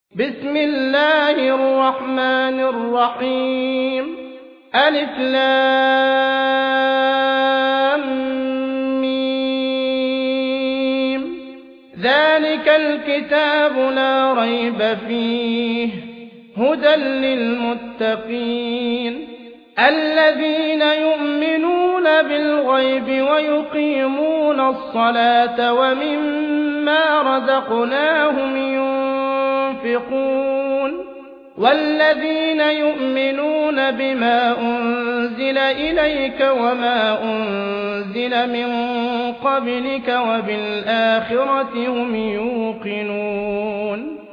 بسم الله الرحمن الرحيم ألف لام ميم ذلك الكتاب لا ريب فيه هدى للمتقين الذين يؤمنون بالغيب ويقيمون الصلاة ومما رزقناهم ينفقون والذين يؤمنون بما أنزل إليك وما أنزل من قبلك وبالآخرة هم يوقنون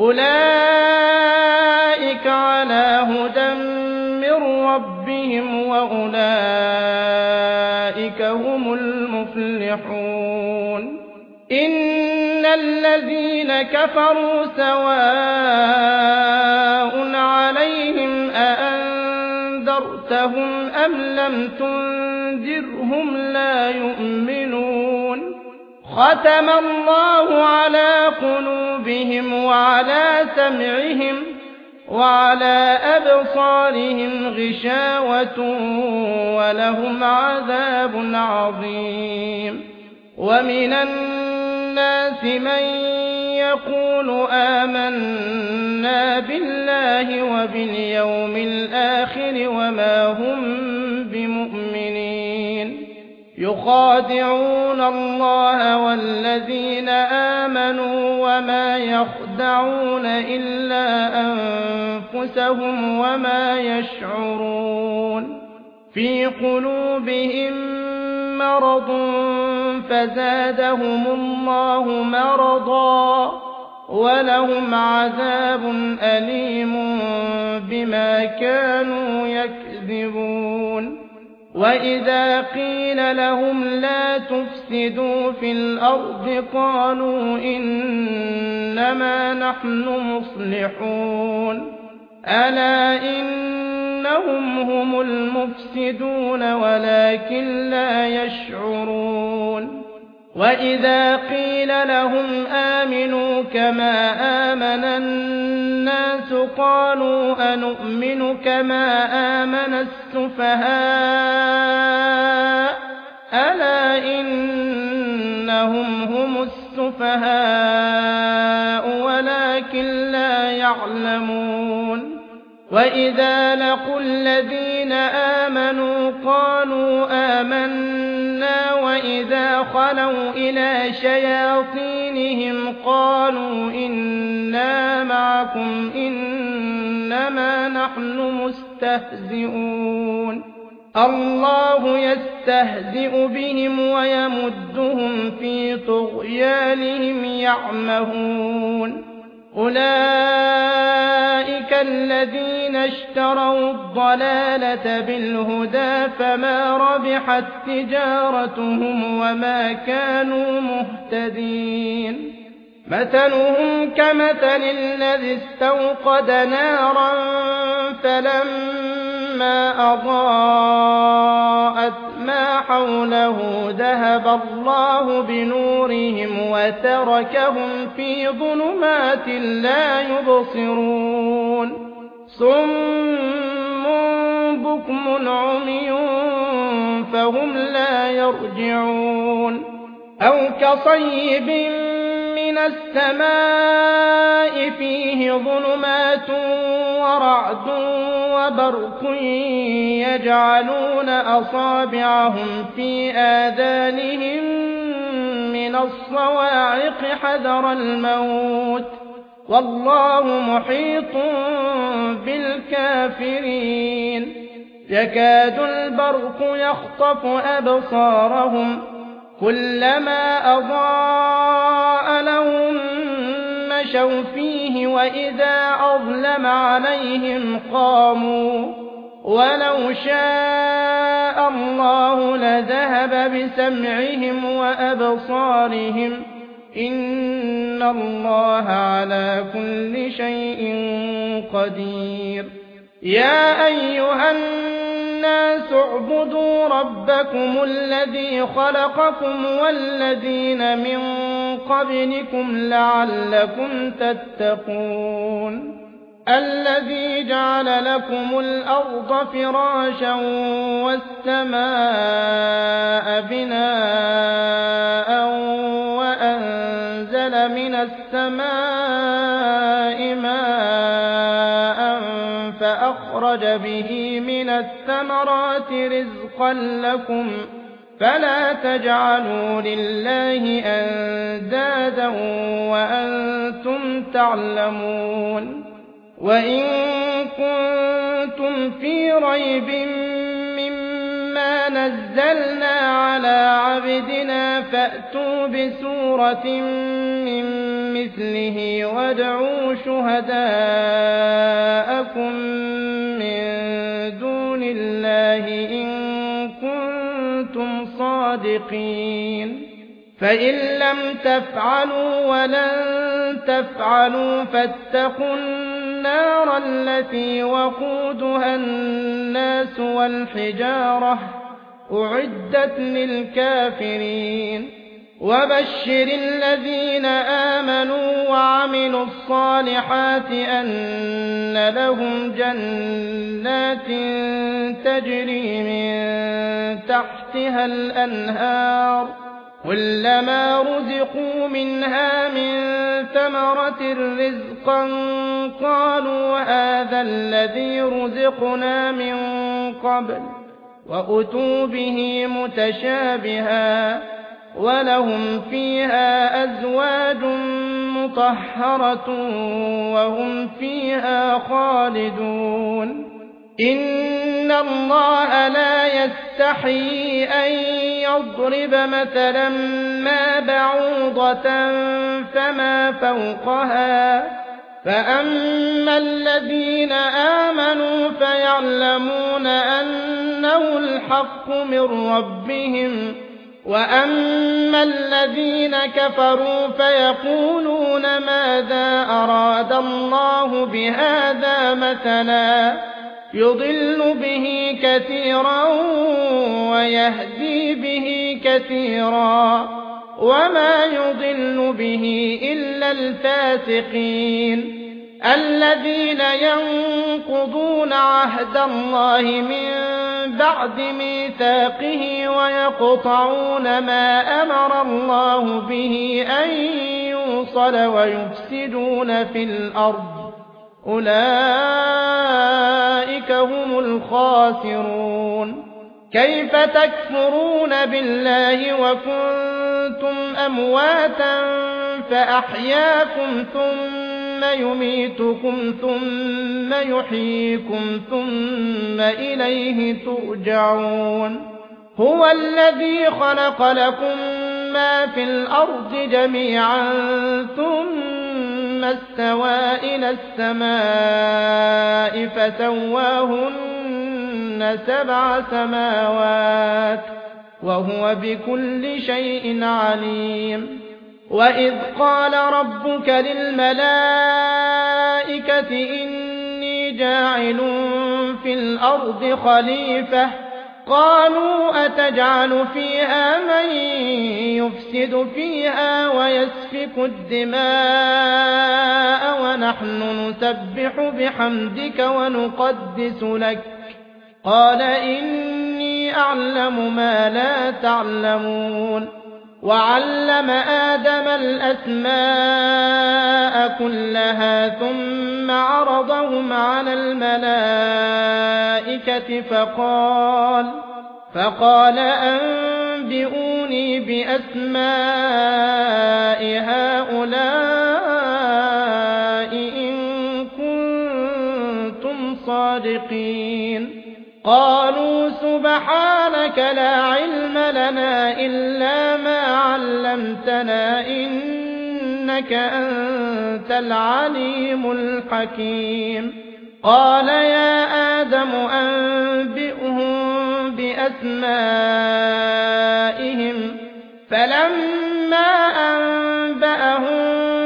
أولئك على هدى من ربهم وأولئك هم المفلحون إن الذين كفروا سواء عليهم أأنذرتهم أم لم تنذرهم لا يؤمنون ختم الله على قلوبهم وعلى سمعهم وعلى أبصارهم غشاوة ولهم عذاب عظيم ومن الناس من يقول آمنا بالله وباليوم الآخر وما هم بمؤمنين يخادعون الله والذين آمنوا وما يخدعون إلا أنفسهم وما يشعرون في قلوبهم مرض فزادهم الله مرضا ولهم عذاب أليم بما كانوا يكذبون وإذا قيل لهم لا تفسدوا في الأرض قالوا إنما نحن مصلحون ألا إنهم هم المفسدون ولكن لا يشعرون وإذا قيل لهم آمنوا كما آمن الناس قالوا أنؤمن كما آمن السفهاء ألا إنهم هم السفهاء ولكن لا يعلمون وإذا لقوا الذين آمنوا قالوا آمنا وإذا خلوا إلى شياطينهم قالوا إنا معكم إنما نحن مستهزئون الله يستهزئ بهم ويمدهم في طغيانهم يعمهون أولئك الذين اشتروا الضلالة بالهدى فما ربحت تجارتهم وما كانوا مهتدين مثلهم كمثل الذي استوقد نارا فلما أضاءت ما حوله ذهب الله بنورهم وتركهم في ظلمات لا يبصرون صم بكم عمي فهم لا يرجعون أو كصيب من السماء فيه ظلمات ورعد وبرق يجعلون أصابعهم في آذانهم من الصواعق حذر الموت والله محيط بالكافرين يكاد البرق يخطف أبصارهم كلما أضاء لهم مشوا فيه وإذا أظلم عليهم قاموا ولو شاء الله لذهب بسمعهم وأبصارهم إن الله على كل شيء قدير يا أيها الناس اعبدوا ربكم الذي خلقكم والذين من قبلكم لعلكم تتقون الذي جعل لكم الأرض فراشا والسماء بناء وأنزل من السماء ماء فأخرج به من الثمرات رزقا لكم فلا تجعلوا لله أندادا وأنتم تعلمون وإن كنتم في ريب مما نزلنا على عبدنا فأتوا بسورة من مثله وادعوا شهداءكم من دون الله إن كنتم صادقين فإن لم تفعلوا ولن تفعلوا فاتقوا النار التي وقودها الناس والحجارة أعدت للكافرين وبشر الذين آمنوا وعملوا الصالحات أن لهم جنات تجري من تحتها الأنهار كلما رزقوا منها من ثمرة رزقا قالوا هذا الذي رزقنا من قبل وأتوا به متشابها ولهم فيها أزواج مطهرة وهم فيها خالدون إن الله لا يستحيي أن يضرب مثلا ما بعوضة فما فوقها فأما الذين آمنوا فيعلمون أنه الحق من ربهم وأما الذين كفروا فيقولون ماذا أراد الله بهذا مثلا يضل به كثيرا ويهدي به كثيرا وما يضل به إلا الفاسقين الذين ينقضون عهد الله من بعد ميثاقه ويقطعون ما أمر الله به أن يوصل ويفسدون في الأرض أولئك هم الخاسرون كيف تكفرون بالله وكنتم أمواتا فأحياكم ثم يميتكم ثم يحييكم ثم إليه ترجعون هو الذي خلق لكم ما في الأرض جميعا ثم استوى إلى السماء فسواهن 7 سماوات وهو بكل شيء عليم وإذ قال ربك للملائكة إني جاعل في الأرض خليفة قالوا أتجعل فيها من يفسد فيها ويسفك الدماء ونحن نسبح بحمدك ونقدس لك قال إني أعلم ما لا تعلمون وعلم آدم الأسماء كلها ثم عرضهم على الملائكة فقال أنبئوني بأسماء هؤلاء إن كنتم صادقين قالوا سبحانك لا علم لنا إلا ما علمتنا إنك أنت العليم الحكيم قال يا آدم أنبئهم بأسمائهم فلما أنبأهم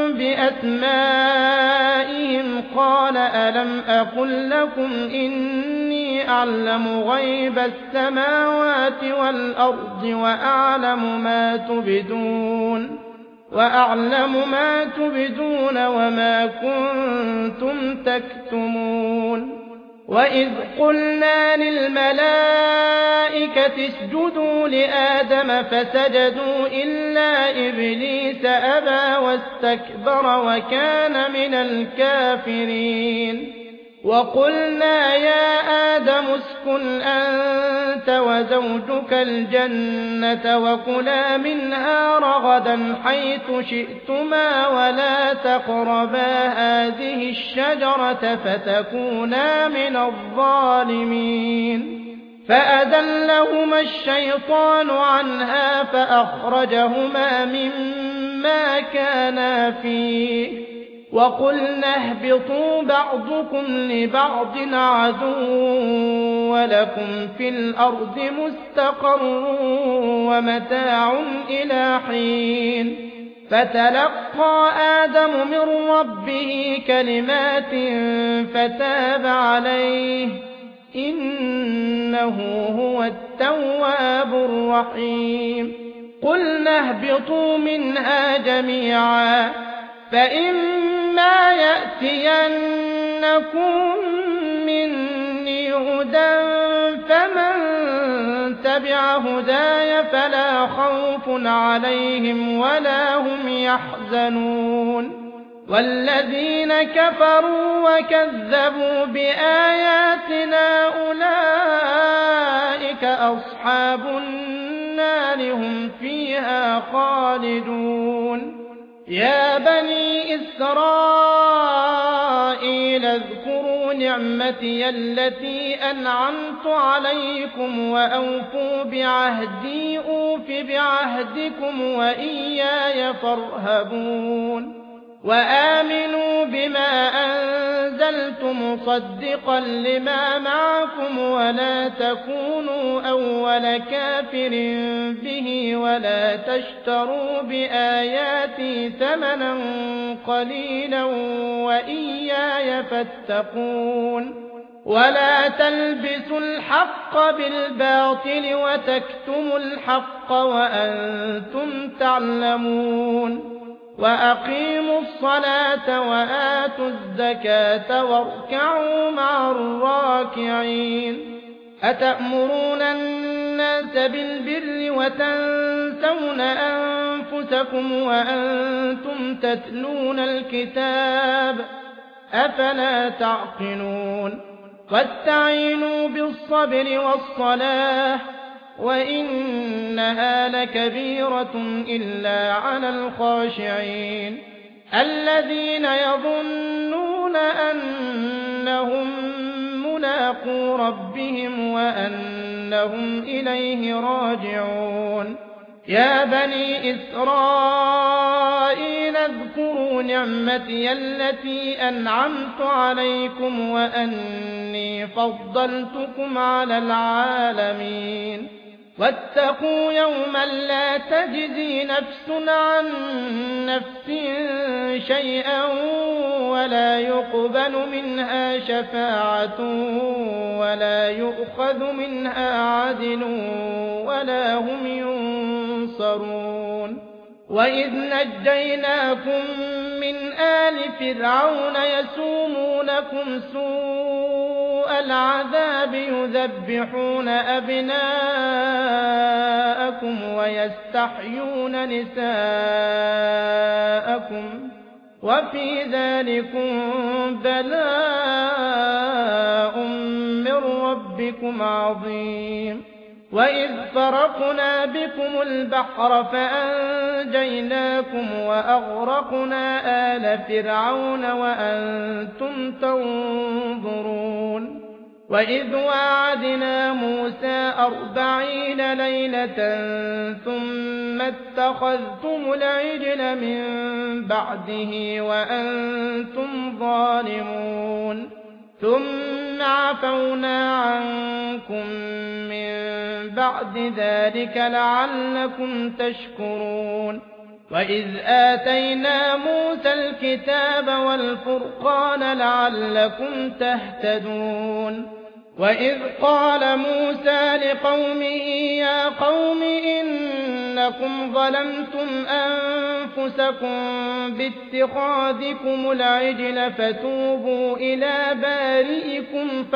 بأسمائهم قال ألم أقل لكم إني أعلم غيب السماوات والأرض وأعلم ما تبدون وأعلم ما تبدون وما كنتم تكتمون وإذ قلنا للملائكة اسجدوا لآدم فسجدوا إلا إبليس أبى واستكبر وكان من الكافرين وقلنا يا آدم اسكن أنت وزوجك الجنة وكلا منها رغدا حيث شئتما ولا تقربا هذه الشجرة فتكونا من الظالمين فأذلهما الشيطان عنها فأخرجهما مما كانا فيه وقلنا اهبطوا بعضكم لبعض عدو ولكم في الأرض مستقر ومتاع إلى حين فتلقى آدم من ربه كلمات فتاب عليه إنه هو التواب الرحيم قلنا اهبطوا منها جميعا فإما يأتينكم مني هدى فمن تبع هداي فلا خوف عليهم ولا هم يحزنون والذين كفروا وكذبوا بآياتنا أولئك أصحاب النار هم فيها خالدون يا بني إسرائيل اذكروا نعمتي التي أنعمت عليكم وأوفوا بعهدي أوف بعهدكم وإياي فارهبون وآمنوا بما أنزلت مصدقا لما معكم ولا تكونوا أول كافر به ولا تشتروا بآياتي ثمنا قليلا وإياي فاتقون ولا تلبسوا الحق بالباطل وتكتموا الحق وأنتم تعلمون وأقيموا الصلاة وآتوا الزكاة واركعوا مع الراكعين أتأمرون الناس بالبر وتنسون أنفسكم وأنتم تتلون الكتاب أفلا تعقلون واستعينوا بالصبر والصلاة وإنها لكبيرة إلا على الخاشعين الذين يظنون أنهم ملاقو ربهم وأنهم إليه راجعون يا بني إسرائيل اذكروا نعمتي التي أنعمت عليكم وأني فضلتكم على العالمين واتقوا يوما لا تجزي نفس عن نفس شيئا ولا يقبل منها شفاعة ولا يؤخذ منها عدل ولا هم ينصرون وإذ نجيناكم من آل فرعون يسومونكم سوء العذاب يذبحون أبناءكم ويستحيون نساءكم وفي ذلكم بلاء من ربكم عظيم وإذ فرقنا بكم البحر فأنجيناكم وأغرقنا آل فرعون وأنتم تنظرون وإذ وعدنا موسى 40 ليلة ثم اتخذتم العجل من بعده وأنتم ظالمون ثم عفونا عنكم من بعد ذلك لعلكم تشكرون وإذ آتينا موسى الكتاب والفرقان لعلكم تهتدون وإذ قال موسى لقومه يا قوم إن إنكم ظلمتم أنفسكم باتخاذكم العجل فتوبوا إلى بارئكم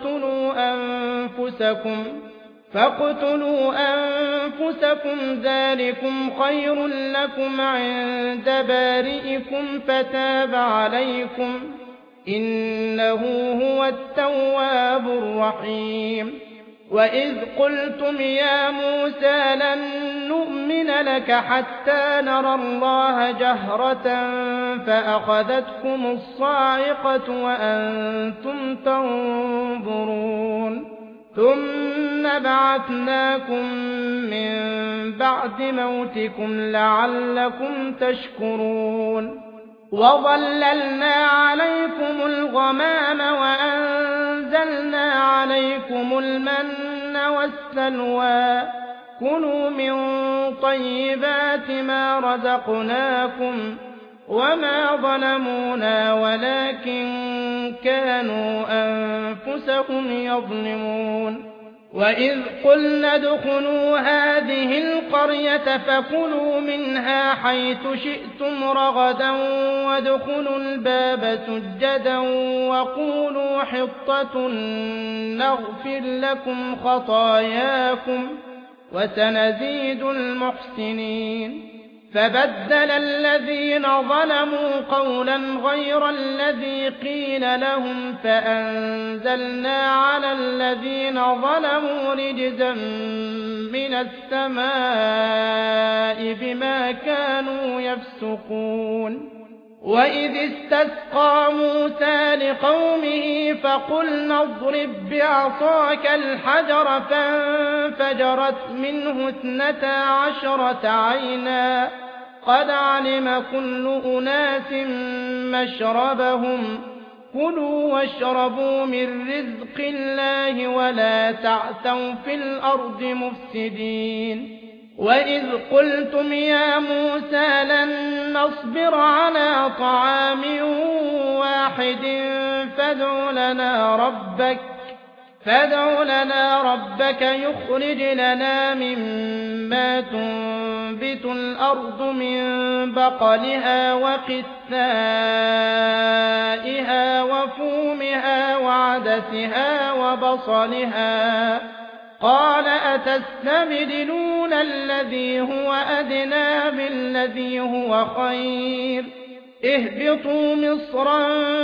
فاقتلوا أنفسكم ذلكم خير لكم عند بارئكم فتاب عليكم إنه هو التواب الرحيم. وإذ قلتم يا موسى لن نؤمن لك حتى نرى الله جهرة فأخذتكم الصاعقة وأنتم تنظرون ثم بعثناكم من بعد موتكم لعلكم تشكرون وظللنا عليكم الغمام وأنزلنا عليكم المن والسلوى كلوا من طيبات ما رزقناكم وما ظلمونا ولكن كانوا أنفسهم يظلمون. وإذ قلنا ادخلوا هذه القرية فكلوا منها حيث شئتم رغدا وادخلوا الباب سجدا وقولوا حطة نغفر لكم خطاياكم وسنزيد المحسنين. فبدل الذين ظلموا قولا غير الذي قيل لهم فأنزلنا على الذين ظلموا رجزا من السماء بما كانوا يفسقون. وإذ استسقى موسى لقومه فقلنا اضرب بعصاك الحجر فانفجرت منه 12 عينا قد علم كل أناس مشربهم كلوا واشربوا من رزق الله ولا تعثوا في الأرض مفسدين. وإذ قلتم يا موسى لن نصبر على طعام واحد فادع لنا ربك يخرج لنا مما تنبت الأرض من بقلها وقثائها وفومها وعدسها وبصلها قال أتستبدلون الذي هو أدنى بالذي هو خير اهبطوا مصرا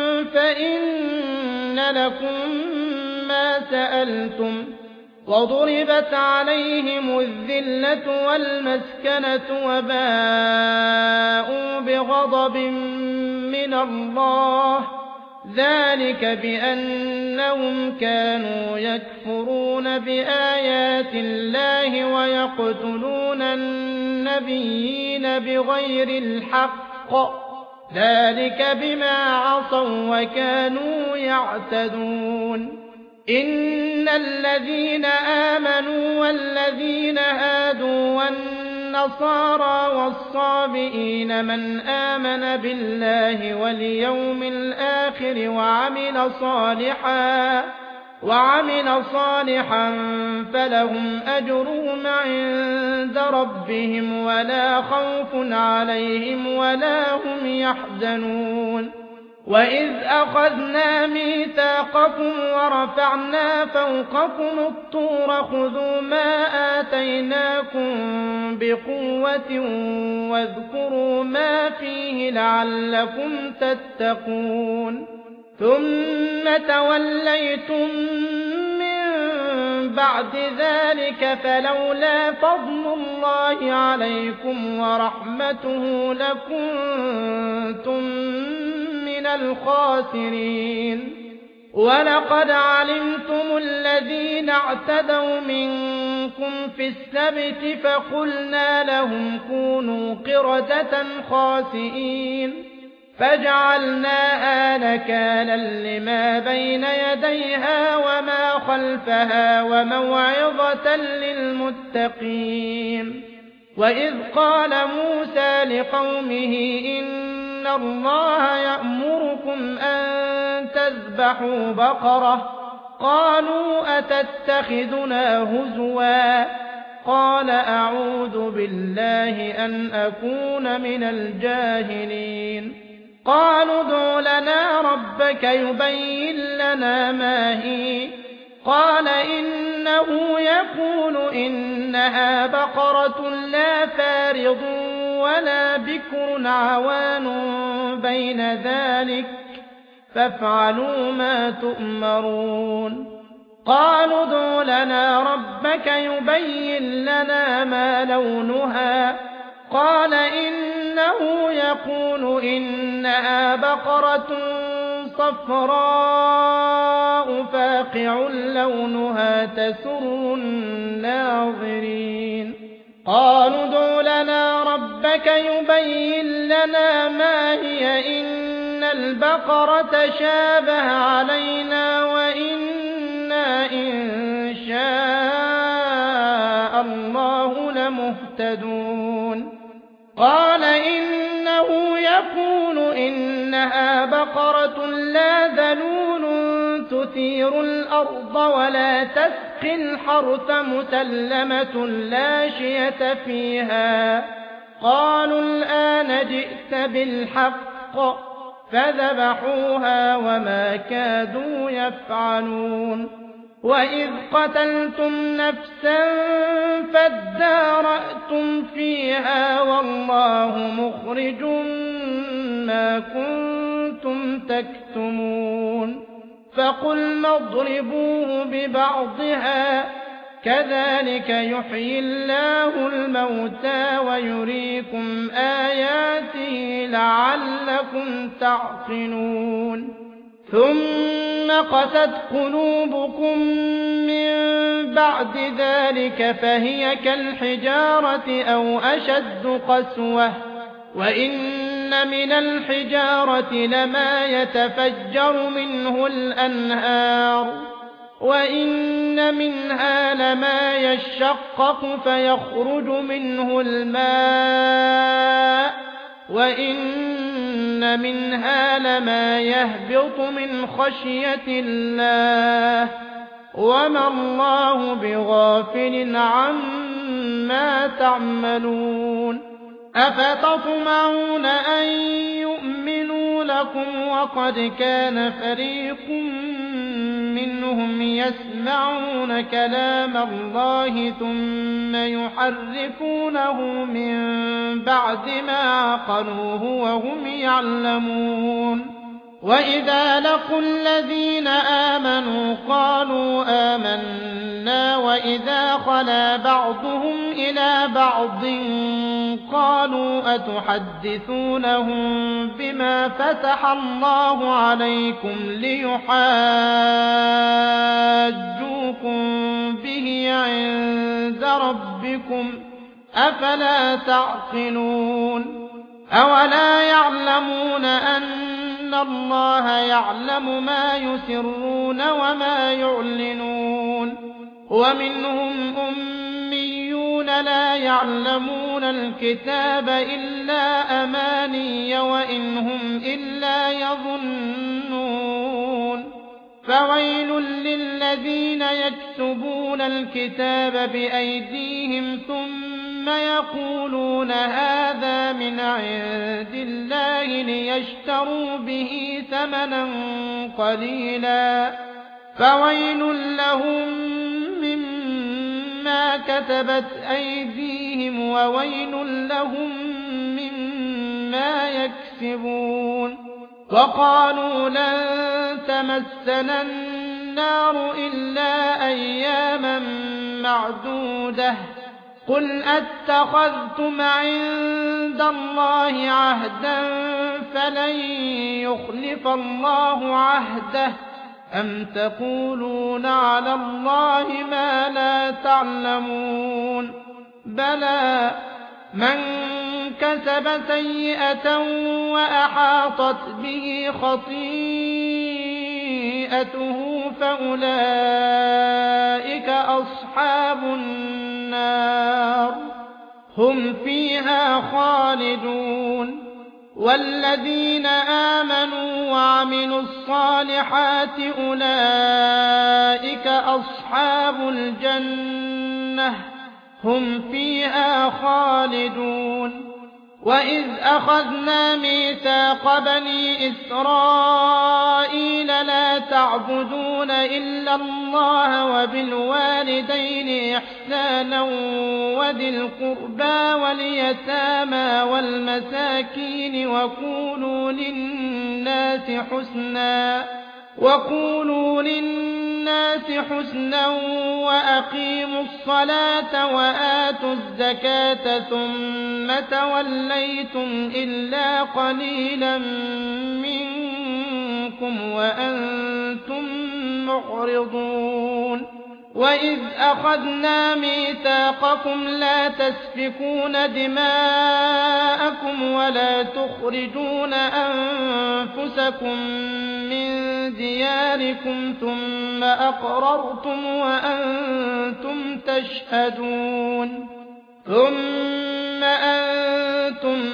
فإن لكم ما سألتم وضربت عليهم الذلة والمسكنة وباءوا بغضب من الله ذلك بأنهم كانوا يكفرون بآيات الله ويقتلون النبيين بغير الحق ذلك بما عصوا وكانوا يعتدون. إن الذين آمنوا والذين هادوا والنصارى والصابئين من آمن بالله واليوم الآخر وعمل صالحا فلهم أجرهم عند ربهم ولا خوف عليهم ولا هم يحزنون. وإذ أخذنا ميثاقكم ورفعنا فوقكم الطور خذوا ما آتيناكم بقوة واذكروا ما فيه لعلكم تتقون ثم توليتم من بعد ذلك فلولا فضل الله عليكم ورحمته لكنتم من الخاسرين. ولقد علمتم الذين اعتدوا منكم في السبت فقلنا لهم كونوا قردة خاسئين فجعلناها نكالا لما بين يديها وما خلفها وموعظة للمتقين. وإذ قال موسى لقومه إن الله يأمركم أن تذبحوا بقرة قالوا أتتخذنا هزوا قال أعوذ بالله أن أكون من الجاهلين قالوا ادع لنا ربك يبين لنا ما هي قال إنه يقول إنها بقرة لا فارض ولا بكر عوان بين ذلك فافعلوا ما تؤمرون قالوا ادع لنا ربك يبين لنا ما لونها قال إنه يقول إنها بقرة صفراء فاقع لونها تسر الناظرين قالوا ادع لنا ربك يبين لنا ما هي إن البقرة شابه علينا وإنا إن شاء الله لمهتدون قال إنه يقول إنها بقرة لا ذلول تثير الأرض ولا تسقي الحرث مسلمة لا شية فيها قالوا الآن جئت بالحق فذبحوها وما كادوا يفعلون وإذ قتلتم نفسا فادارأتم فيها والله مخرج ما كنتم تكتمون فقلنا اضربوه ببعضها كذلك يحيي الله الموتى ويريكم آياته لعلكم تعقلون ثم قست قلوبكم من بعد ذلك فهي كالحجارة أو أشد قسوة وإن من الحجارة لما يتفجر منه الأنهار وإن منها لما يشقق فيخرج منه الماء وإن منها لما يهبط من خشية الله وما الله بغافل عما تعملون أفتطمعون أن يؤمنوا لكم وقد كان فريق منهم يسمعون كلام الله ثم يحرفونه من بعد ما عقلوه وهم يعلمون وإذا لقوا الذين آمنوا قالوا آمنا وإذا خلا بعضهم إلى بعض قالوا أتحدثونهم بما فتح الله عليكم ليحاجوكم به عند ربكم أفلا تعقلون أولا يعلمون أن الله يعلم ما يسرون وما يعلنون ومنهم أميون لا يعلمون الكتاب إلا أماني وإنهم إلا يظنون فويل للذين يكتبون الكتاب بأيديهم ثم يقولون هذا من عند الله ليشتروا به ثمنا قليلا فويل لهم مما كتبت أيديهم وويل لهم مما يكسبون وقالوا لن تمسنا النار إلا أياما معدودة قل أتخذتم عند الله عهدا فلن يخلف الله عهده أم تقولون على الله ما لا تعلمون بلى من كسب سيئة وأحاطت به خطيئته فأولئك أصحاب النار هم فيها خالدون والذين آمنوا وعملوا الصالحات أولئك أصحاب الجنة هم فيها خالدون وإذ أخذنا ميثاق بني إسرائيل لا تعبدون إلا الله وبالوالدين إحسانا وذي القربى واليتامى والمساكين وقولوا للناس حسنا وأقيموا الصلاة وآتوا الزكاة ثم توليتم إلا قليلا منكم وأنتم معرضون وإذ أخذنا ميثاقكم لا تسفكون دماءكم ولا تخرجون أنفسكم من دياركم ثم أقررتم وأنتم تشهدون ثم أنتم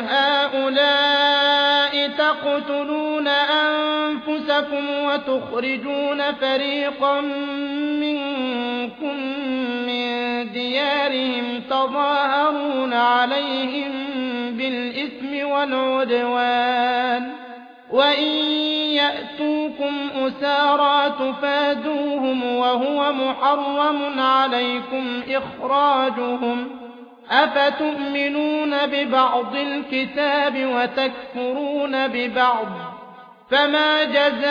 هؤلاء تقتلون أنفسكم وتخرجون فريقا منكم من ديارهم تظاهرون عليهم بالإثم والعدوان وإن يأتوكم أسارى تفادوهم وهو محرم عليكم إخراجهم أفتؤمنون ببعض الكتاب وتكفرون ببعض فما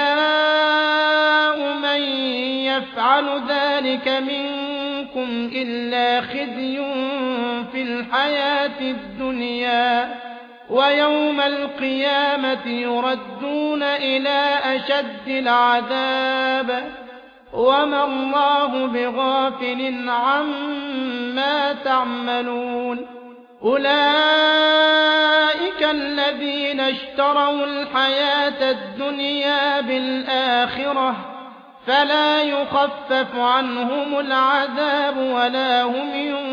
جزاء من يفعل ذلك منكم إلا خزي في الحياة الدنيا ويوم القيامة يردون إلى أشد العذاب وما الله بغافل عما تعملون أولئك الذين اشتروا الحياة الدنيا بالآخرة فلا يخفف عنهم العذاب ولا هم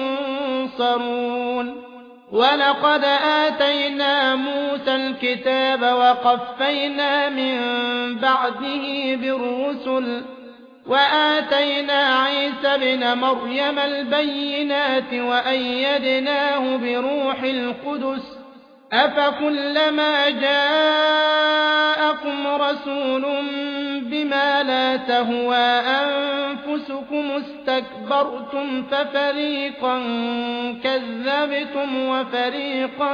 ينصرون ولقد آتينا موسى الكتاب وقفينا من بعده بالرسل وآتينا عيسى بن مريم البينات وأيدناه بروح القدس أفكلما جاءكم رسول بما لا تهوى أنفسكم استكبرتم ففريقا كذبتم وفريقا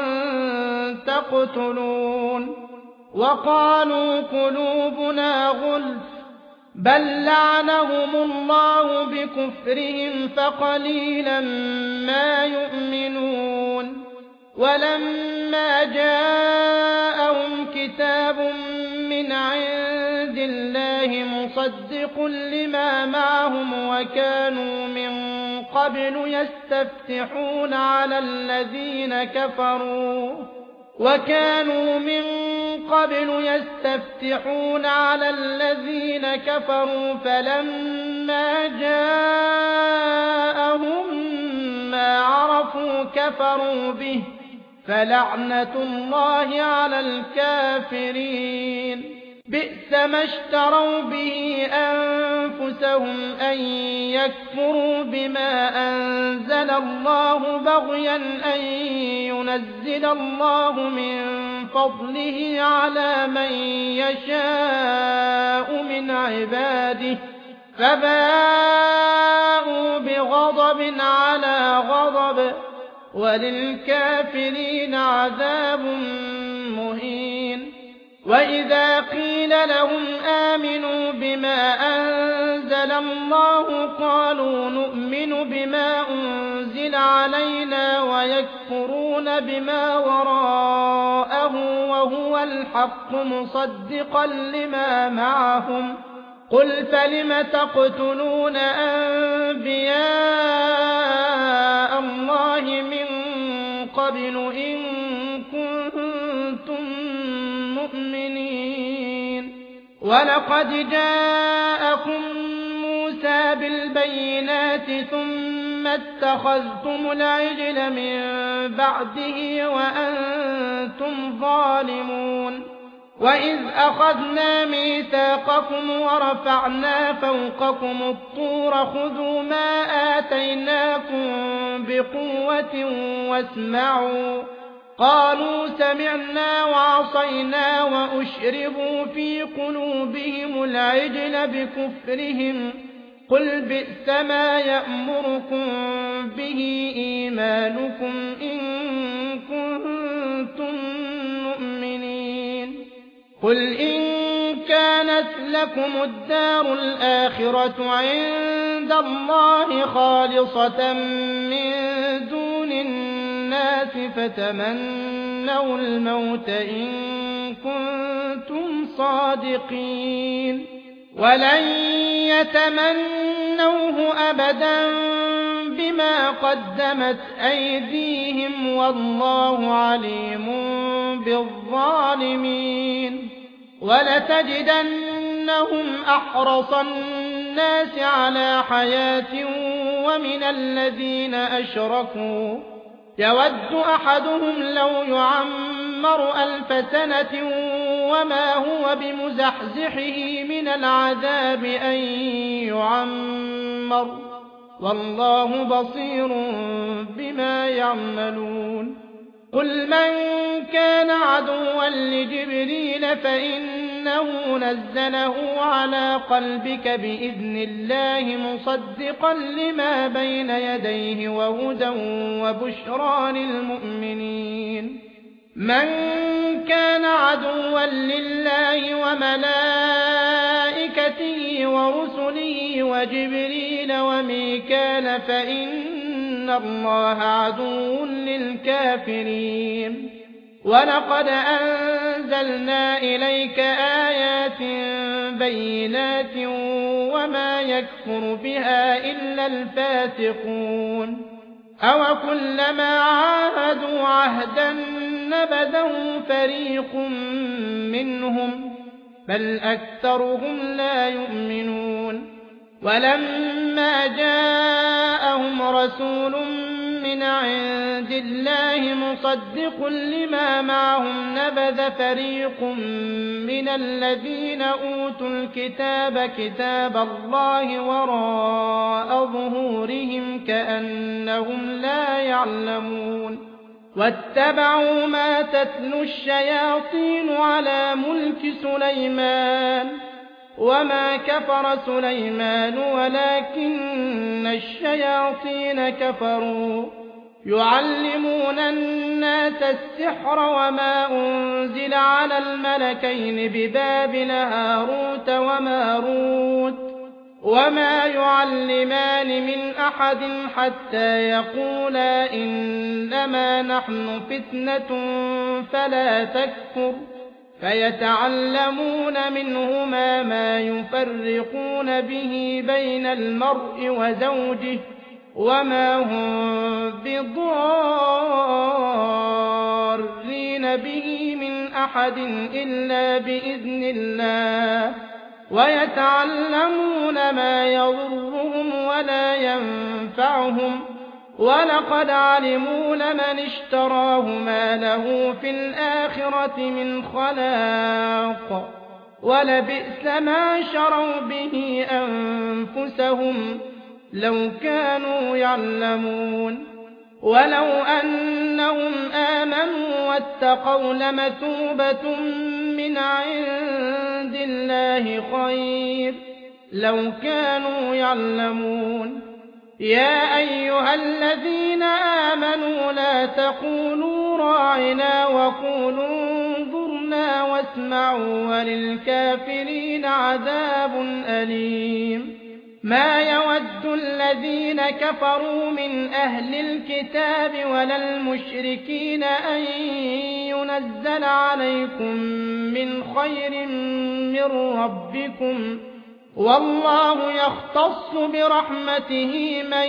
تقتلون وقالوا قلوبنا غلف بل لعنهم الله بكفرهم فقليلا ما يؤمنون ولما جاءهم كتاب من عند الله مصدق لما معهم وكانوا من قبل يستفتحون على الذين كفروا فلما جاءهم ما عرفوا كفروا به فلعنة الله على الكافرين بئس ما اشتروا به أنفسهم أن يكفروا بما أنزل الله بغيا أن ينزل الله من فضله على من يشاء من عباده فباءوا بغضب على غضب وللكافرين عذاب مهين وإذا قيل لهم آمنوا بما أنزل الله قالوا نؤمن بما أنزل علينا ويكفرون بما وراءه وهو الحق مصدقا لما معهم قل فلم تقتلون أنبياء الله من قبل إن كنتم مؤمنين ولقد جاءكم موسى بالبينات ثم اتخذتم العجل من بعده وأنتم ظالمون وإذ أخذنا ميثاقكم ورفعنا فوقكم الطور خذوا ما آتيناكم بقوة واسمعوا قالوا سمعنا وعصينا وأشربوا في قلوبهم العجل بكفرهم قل بئس ما يأمركم به إيمانكم إن كنتم مؤمنين قل إن كانت لكم الدار الآخرة عند الله خالصة من دون الناس فتمنوا الموت إن كنتم صادقين ولن يتمنوه أبدا بما قدمت أيديهم والله عليم بالظالمين ولتجدنهم أحرص الناس على حياة ومن الذين أشركوا يود أحدهم لو يعمر 1000 سنة وما هو بمزحزحه من العذاب أن يعمر والله بصير بما يعملون قل من كان عدوا لجبريل فإنه نزله على قلبك بإذن الله مصدقا لما بين يديه وهدى وبشرى للمؤمنين من كان عدوا لله وملائكته ورسله وجبريل وميكال فإن الله عدو للكافرين ولقد أنزلنا إليك آيات بينات وما يكفر بها إلا الفاسقون أو كلما عاهدوا عهدا نبذه فريق منهم بل أكثرهم لا يؤمنون ولما جاءهم رسول من عند الله مصدق لما معهم نبذ فريق من الذين أوتوا الكتاب كتاب الله وراء ظهورهم كأنهم لا يعلمون واتبعوا ما تتلو الشياطين على ملك سليمان وما كفر سليمان ولكن الشياطين كفروا يعلمون الناس السحر وما أنزل على الملكين ببابل هاروت وماروت وما يعلمان من أحد حتى يقولا إنما نحن فتنة فلا تكفر فيتعلمون منهما ما يفرقون به بين المرء وزوجه وما هم بضارين به من أحد إلا بإذن الله ويتعلمون ما يضرهم ولا ينفعهم ولقد علموا لمن اشتراه ما له في الآخرة من خلاق ولبئس ما شروا به أنفسهم لو كانوا يعلمون ولو أنهم آمنوا واتقوا لمثوبة من عند الله خير لو كانوا يعلمون يا أيها الذين آمنوا لا تقولوا راعنا وقولوا انظرنا واسمعوا وللكافرين عذاب أليم ما يود الذين كفروا من أهل الكتاب ولا المشركين أن ينزل عليكم من خير من ربكم والله يختص برحمته من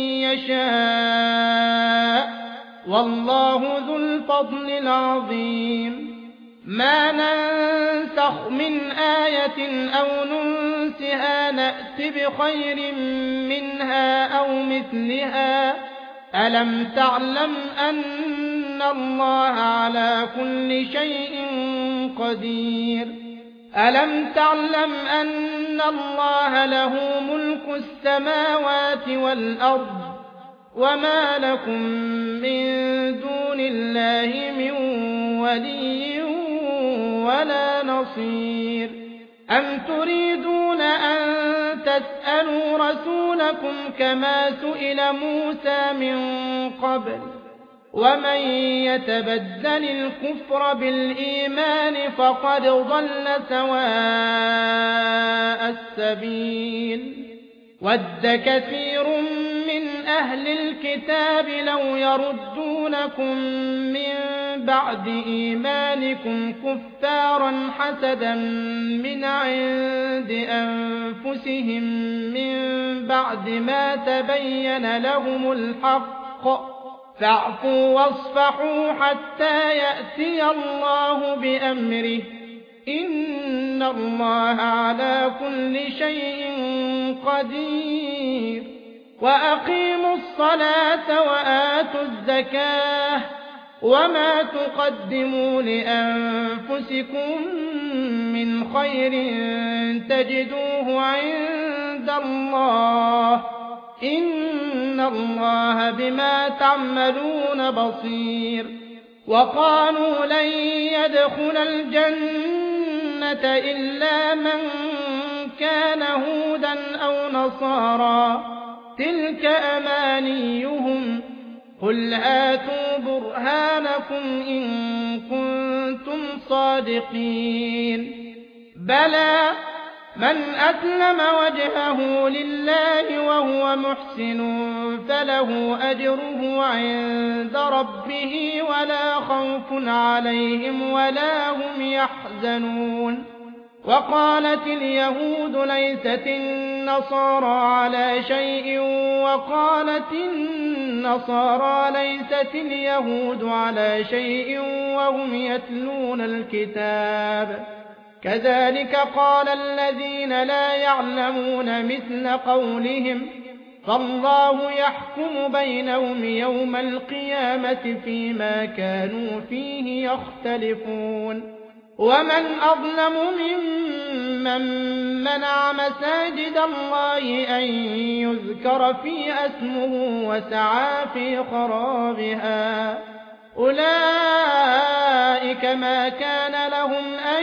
يشاء والله ذو الفضل العظيم ما ننسخ من آية أو ننسها نأت بخير منها أو مثلها ألم تعلم أن أن الله على كل شيء قدير ألم تعلم أن الله له ملك السماوات والأرض وما لكم من دون الله من ولي ولا نصير أم تريدون أن تسألوا رسولكم كما سئل موسى من قبل ومن يتبدل الكفر بالإيمان فقد ضل سواء السبيل ود كثير من أهل الكتاب لو يردونكم من بعد إيمانكم كفارا حسدا من عند أنفسهم من بعد ما تبين لهم الحق فاعفوا واصفحوا حتى يأتي الله بأمره إن الله على كل شيء قدير وأقيموا الصلاة وآتوا الزكاة وما تقدموا لأنفسكم من خير تجدوه عند الله إن الله بما تعملون بصير وقالوا لن يدخل الجنة إلا من كان هودا أو نصارى تلك أمانيهم قل هاتوا برهانكم إن كنتم صادقين بلى من أسلم وجهه لله وهو محسن فله أجره عند ربه ولا خوف عليهم ولا هم يحزنون وقالت اليهود ليست النصارى على شيء وقالت النصارى ليست اليهود على شيء وهم يتلون الكتاب كذلك قال الذين لا يعلمون مثل قولهم فالله يحكم بينهم يوم القيامة فيما كانوا فيه يختلفون ومن أظلم ممن منع مساجد الله أن يذكر في اسمه وسعى في خرابها أولئك ما كان لهم أن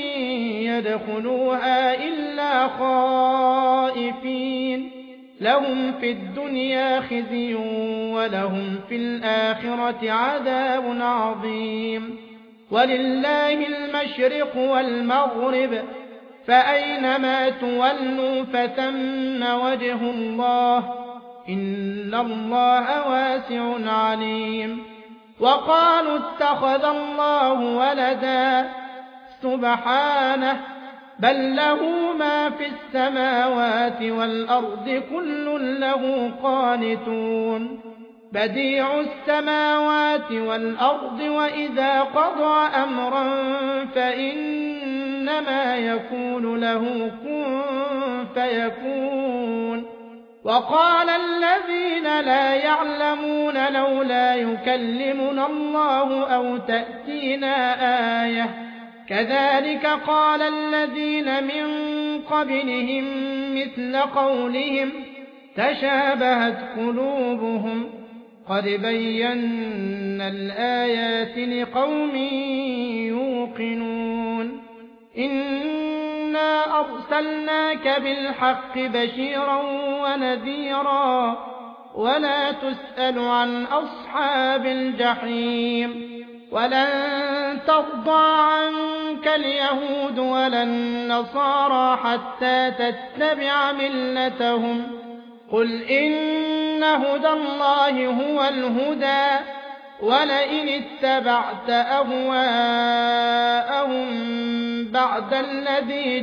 يدخلوها إلا خائفين لهم في الدنيا خزي ولهم في الآخرة عذاب عظيم ولله المشرق والمغرب فأينما تولوا فثم وجه الله إن الله واسع عليم وقالوا اتخذ الله ولدا سبحانه بل له ما في السماوات والأرض كل له قانتون بديع السماوات والأرض وإذا قضى أمرا فإنما يكون له كن فيكون وقال الذين لا يعلمون لولا يكلمنا الله أو تأتينا آية كذلك قال الذين من قبلهم مثل قولهم تشابهت قلوبهم قد بينا الآيات لقوم يوقنون إنا أرسلناك بالحق بشيرا ونذيرا ولا تسأل عن أصحاب الجحيم ولن ترضى عنك اليهود ولا النصارى حتى تتبع ملتهم قل إن هدى الله هو الهدى ولئن اتبعت أهواءهم بعد الذي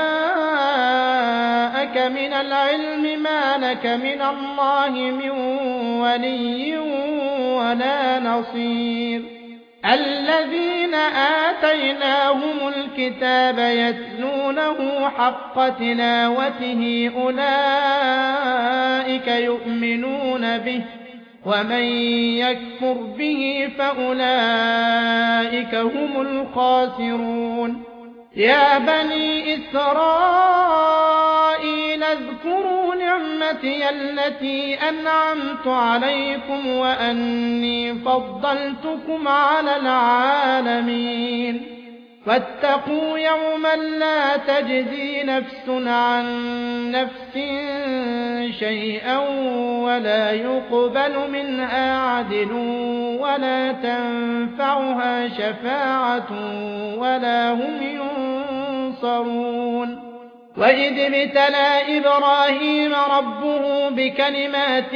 جاءك من العلم ما لك من الله من ولي ولا نصير الذين آتيناهم الكتاب يتلونه حق تلاوته أولئك يؤمنون به ومن يكفر به فأولئك هم الخاسرون يا بني إسرائيل اذكروا نعمتي التي أنعمت عليكم وأني فضلتكم على العالمين واتقوا يوما لا تجزي نفس عن نفس شيئا ولا يقبل منها عدل ولا تنفعها شفاعة ولا هم ينصرون وإذ ابتلى إبراهيم ربه بكلمات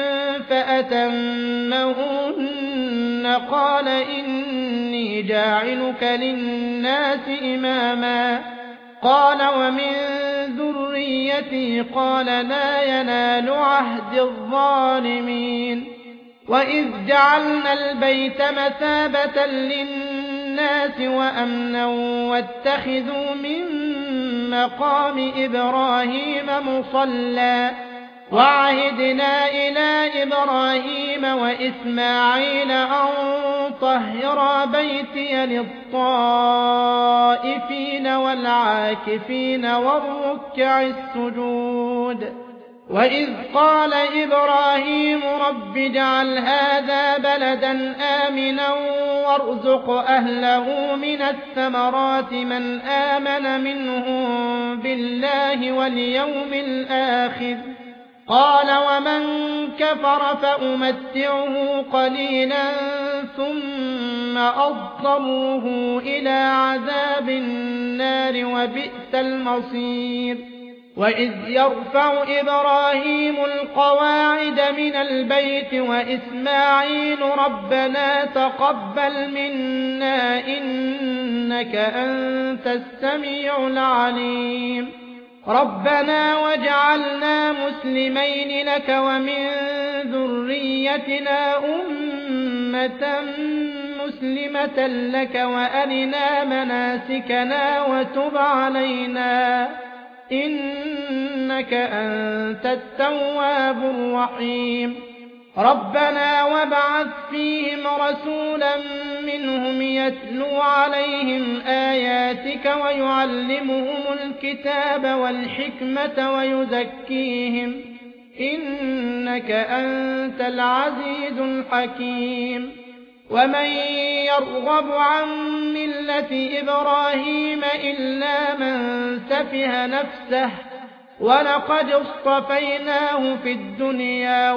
فأتمهن قال إني جاعلك للناس إماما قال ومن ذريتي قال لا ينال عهد الظالمين وإذ جعلنا البيت مثابة للناس وأمنا واتخذوا من مقام إبراهيم مصلى وعهدنا إلى إبراهيم وإسماعيل أن طهرا بيتي للطائفين والعاكفين والركع السجود وإذ قال إبراهيم رب اجعل هذا بلدا آمنا وارزق أهله من الثمرات من آمن منهم بالله واليوم الآخر قال ومن كفر فأمتعه قليلا ثم أضطره إلى عذاب النار وبئس المصير وإذ يرفع إبراهيم القواعد من البيت وإسماعيل ربنا تقبل منا إنك أنت السميع العليم ربنا واجعلنا مسلمين لك ومن ذريتنا أمة مسلمة لك وأرنا مناسكنا وتب علينا إنك أنت التواب الرحيم ربنا وابعث فيهم رسولا منهم يتلو عليهم آياتك ويعلمهم الكتاب والحكمة ويزكيهم إنك أنت العزيز الحكيم ومن يرغب عن ملة إبراهيم إلا من سفه نفسه ولقد اصطفيناه في الدنيا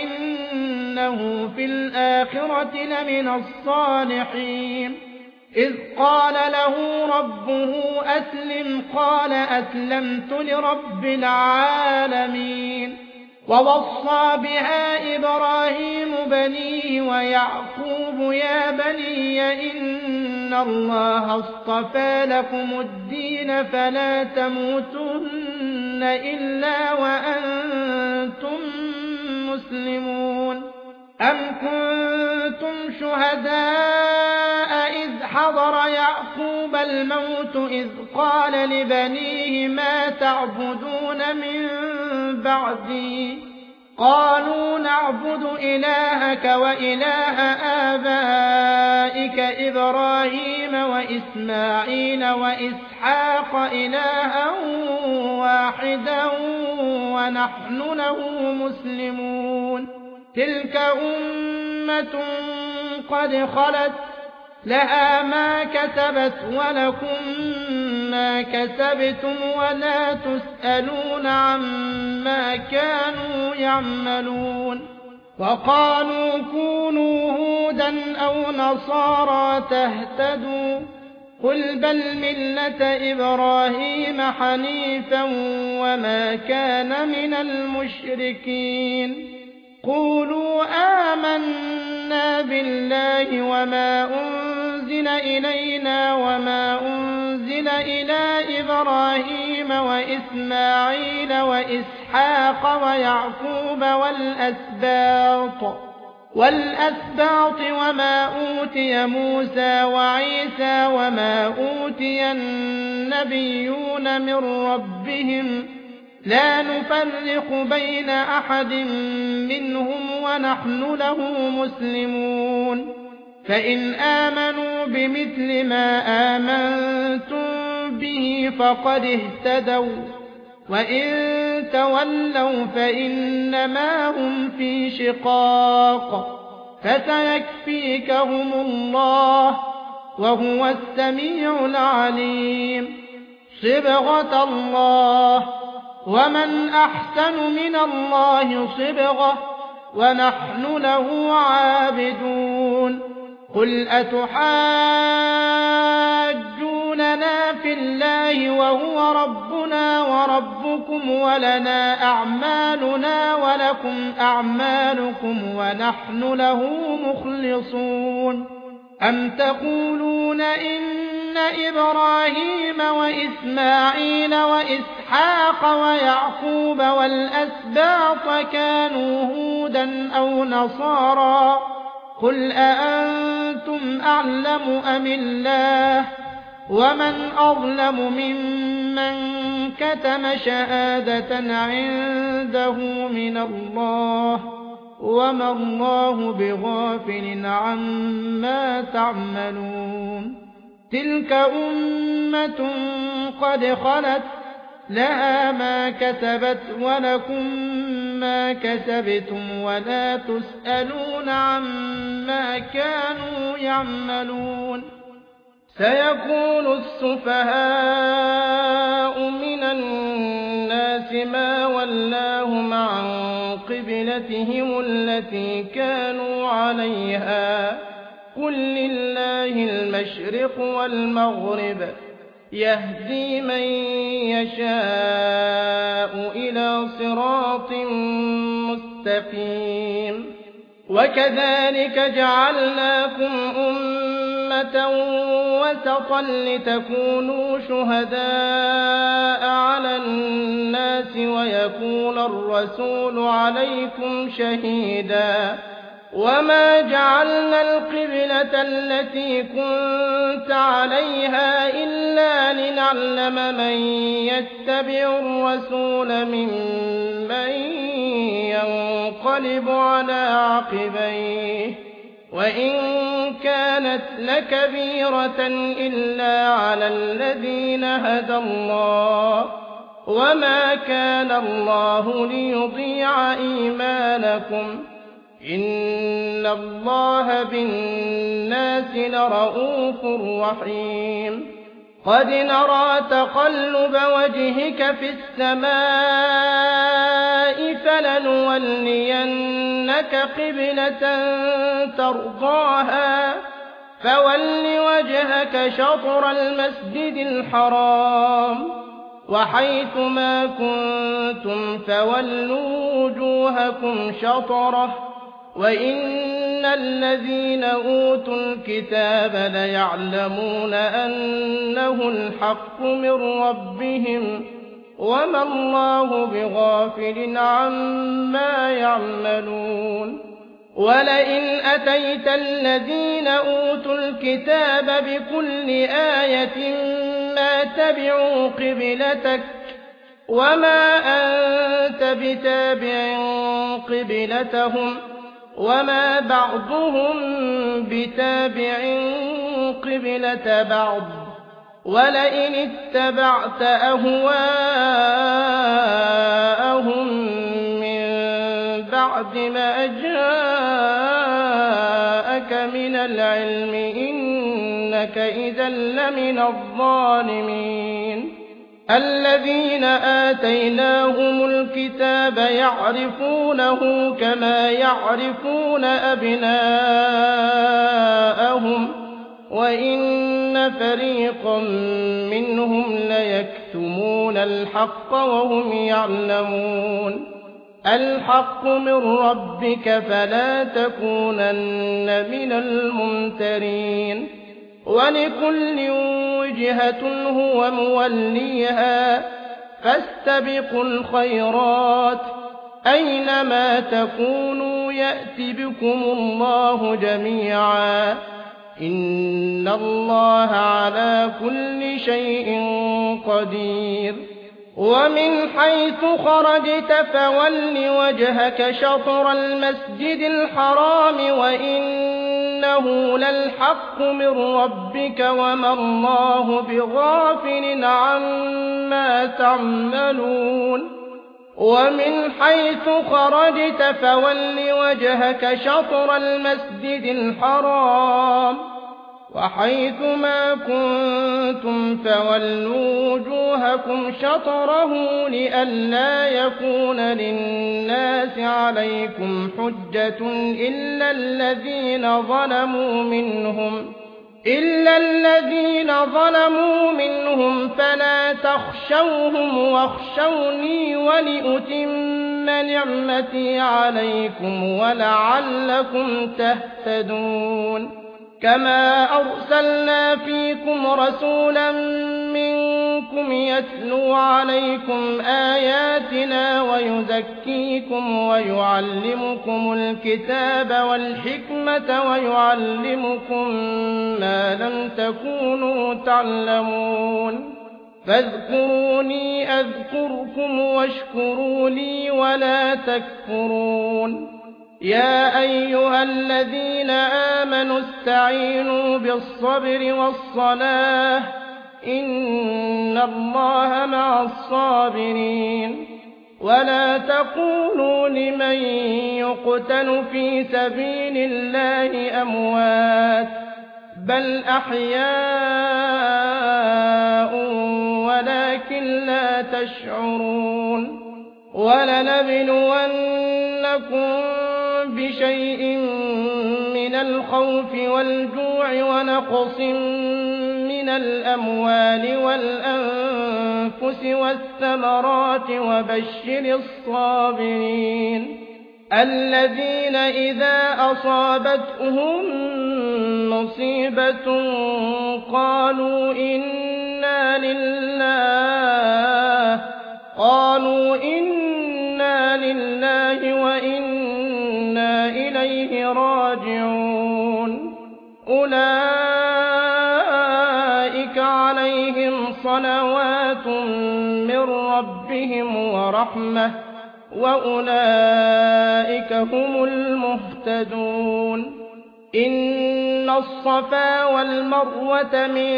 وإنه في الآخرة لمن الصالحين إذ قال له ربه أسلم قال أسلمت لرب العالمين ووصى بها إبراهيم بنيه ويعقوب يا بني إن الله اصطفى لكم الدين فلا تموتن إلا وأنتم مسلمون أم كنتم شهداء إذ حضر يعقوب الموت إذ قال لبنيه ما تعبدون من بعدي قالوا نعبد إلهك وإله آبائك إبراهيم وإسماعيل وإسحاق إلها واحدا ونحن له مسلمون تلك أمة قد خلت لها ما كسبت ولكم ما كسبتم ولا تسألون عما كانوا يعملون وقالوا كونوا هودا أو نصارى تهتدوا قل بل ملة إبراهيم حنيفا وما كان من المشركين قولوا آمنا بالله وما أنزل إلينا وما أنزل إلى إبراهيم وإسماعيل وإسحاق ويعقوب والأسباط وما أوتي موسى وعيسى وما أوتي النبيون من ربهم لا نفرق بين أحد منهم ونحن له مسلمون فإن آمنوا بمثل ما آمنتم به فقد اهتدوا وإن تولوا فإنما هم في شقاق فسيكفيكهم الله وهو السميع العليم صبغة الله ومن أحسن من الله صبغة ونحن له عابدون قل أتحاجوننا في الله وهو ربنا وربكم ولنا أعمالنا ولكم أعمالكم ونحن له مخلصون أم تقولون إن إبراهيم وإسماعيل وإسحاق ويعقوب والأسباط كانوا هودا أو نصارى قل أأنتم أعلم أم الله ومن أظلم ممن كتم شهادة عنده من الله وما الله بغافل عما تعملون تلك أمة قد خلت لها ما كسبت ولكم ما كسبتم ولا تسألون عما كانوا يعملون سيقول السفهاء من الناس ما ولاهم عن قبلتهم التي كانوا عليها قل لله المشرق والمغرب يهدي من يشاء إلى صراط مستقيم وكذلك جعلناكم أمة وسطا لتكونوا شهداء على الناس ويكون الرسول عليكم شهيدا وما جعلنا القبلة التي كنت عليها إلا لنعلم من يتبع الرسول ممن ينقلب على عقبيه وإن كانت لكبيرة إلا على الذين هدى الله وما كان الله ليضيع إيمانكم إن الله بالناس لرءوف رحيم قد نرى تقلب وجهك في السماء فلنولينك قبلة ترضاها فول وجهك شطر المسجد الحرام وحيث ما كنتم فولوا وجوهكم شطره وإن الذين أوتوا الكتاب ليعلمون أنه الحق من ربهم وما الله بغافل عما يعملون ولئن أتيت الذين أوتوا الكتاب بكل آية ما تبعوا قبلتك وما أنت بتابع قبلتهم وما بعضهم بتابع قبلة بعض ولئن اتبعت أهواءهم من بعد ما جاءك من العلم إنك إذا لمن الظالمين الذين آتيناهم الكتاب يعرفونه كما يعرفون أبناءهم وإن فريقا منهم ليكتمون الحق وهم يعلمون الحق من ربك فلا تكونن من الممترين ولكل وجهة هو موليها فاستبقوا الخيرات أينما تكونوا يأت بكم الله جميعا إن الله على كل شيء قدير ومن حيث خرجت فول وجهك شطر المسجد الحرام وإنه للحق من ربك وما الله بغافل عما تعملون ومن حيث خرجت فول وجهك شطر المسجد الحرام وحيث ما كنتم فولوا وجوهكم شطره لئلا يكون للناس عليكم حجة إلا الذين ظلموا منهم فلا تخشوهم واخشوني ولأتم نعمتي عليكم ولعلكم تهتدون كما أرسلنا فيكم رسولا منكم يتلو عليكم آياتنا ويزكيكم ويعلمكم الكتاب والحكمة ويعلمكم ما لم تكونوا تعلمون فاذكروني أذكركم واشكروا لي ولا تكفرون يا أيها الذين آمنوا استعينوا بالصبر والصلاة إن الله مع الصابرين ولا تقولوا لمن يقتل في سبيل الله أموات بل أحياء ولكن لا تشعرون ولنبلونكم بشيء من الخوف والجوع ونقص من الأموال والأنفس والثمرات وبشر الصابرين الذين إذا أصابتهم مصيبة قالوا إنا لله وإنا إليه راجعون أولئك عليهم صلوات من ربهم ورحمة وأولئك هم المهتدون إن الصفا والمروة من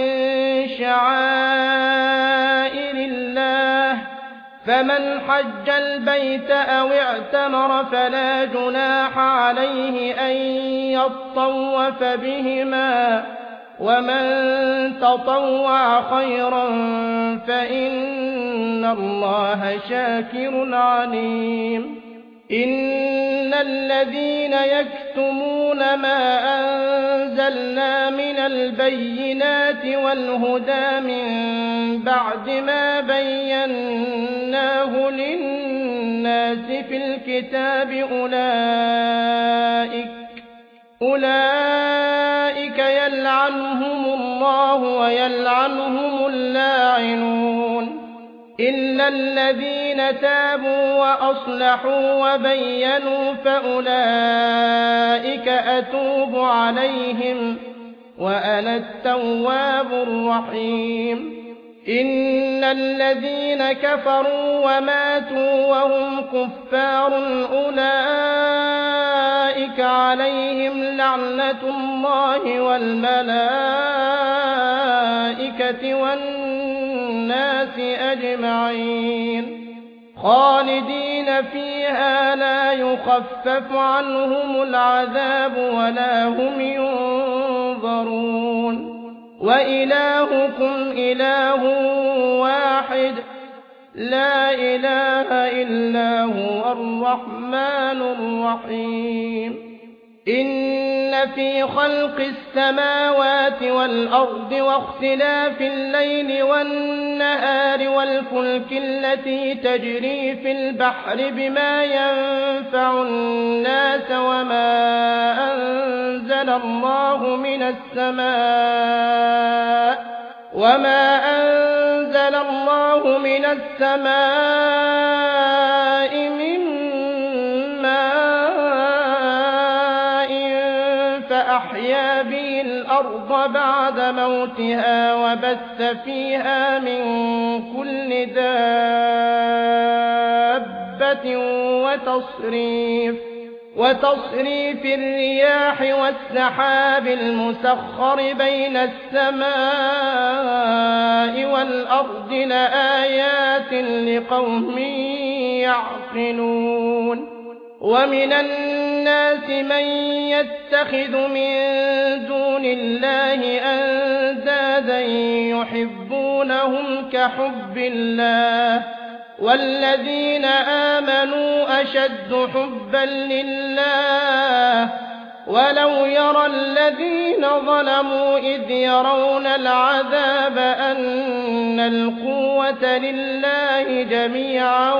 شعائر الله فمن حج البيت أو اعتمر فلا جناح عليه أن يطوف بهما ومن تطوع خيرا فإن الله شاكر عليم إن الذين يكتمون ما أنزلنا من البينات والهدى من بعد ما بيناه للناس في الكتاب أولئك يلعنهم الله ويلعنهم اللاعنون إلا الذين تابوا وأصلحوا وبينوا فأولئك أتوب عليهم وأنا التواب الرحيم إن الذين كفروا وماتوا وهم كفار أولئك عليهم لعنة الله والملائكة والناس أجمعين خالدين فيها لا يخفف عنهم العذاب ولا هم ينظرون وإلهكم إله واحد لا إله إلا هو الرحمن الرحيم إن في خلق السماوات والأرض واختلاف الليل والنهار والفلك التي تجري في البحر بما ينفع الناس وما أنزل الله من السماء من ماء فأحيا به الأرض الأرض بعد موتها وبث فيها من كل دابة وتصريف الرياح والسحاب المسخر بين السماء والأرض لآيات لقوم يعقلون ومن الناس من يتخذ من دون الله أندادا يحبونهم كحب الله والذين آمنوا أشد حبا لله ولو يرى الذين ظلموا إذ يرون العذاب أن القوة لله جميعا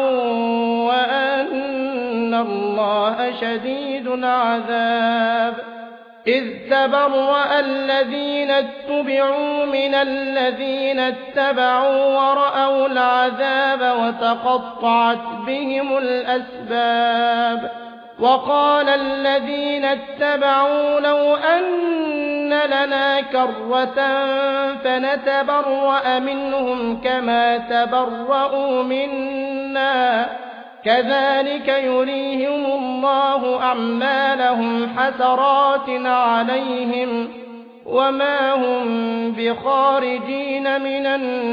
وأن الله شديد العذاب إذ تبرأ الذين اتبعوا من الذين اتبعوا ورأوا العذاب وتقطعت بهم الأسباب وقال الذين اتبعوا لو أن لنا كرة فنتبرأ منهم كما تبرأوا منا كذلك يريهم الله أعمالهم حسرات عليهم وما هم بخارجين من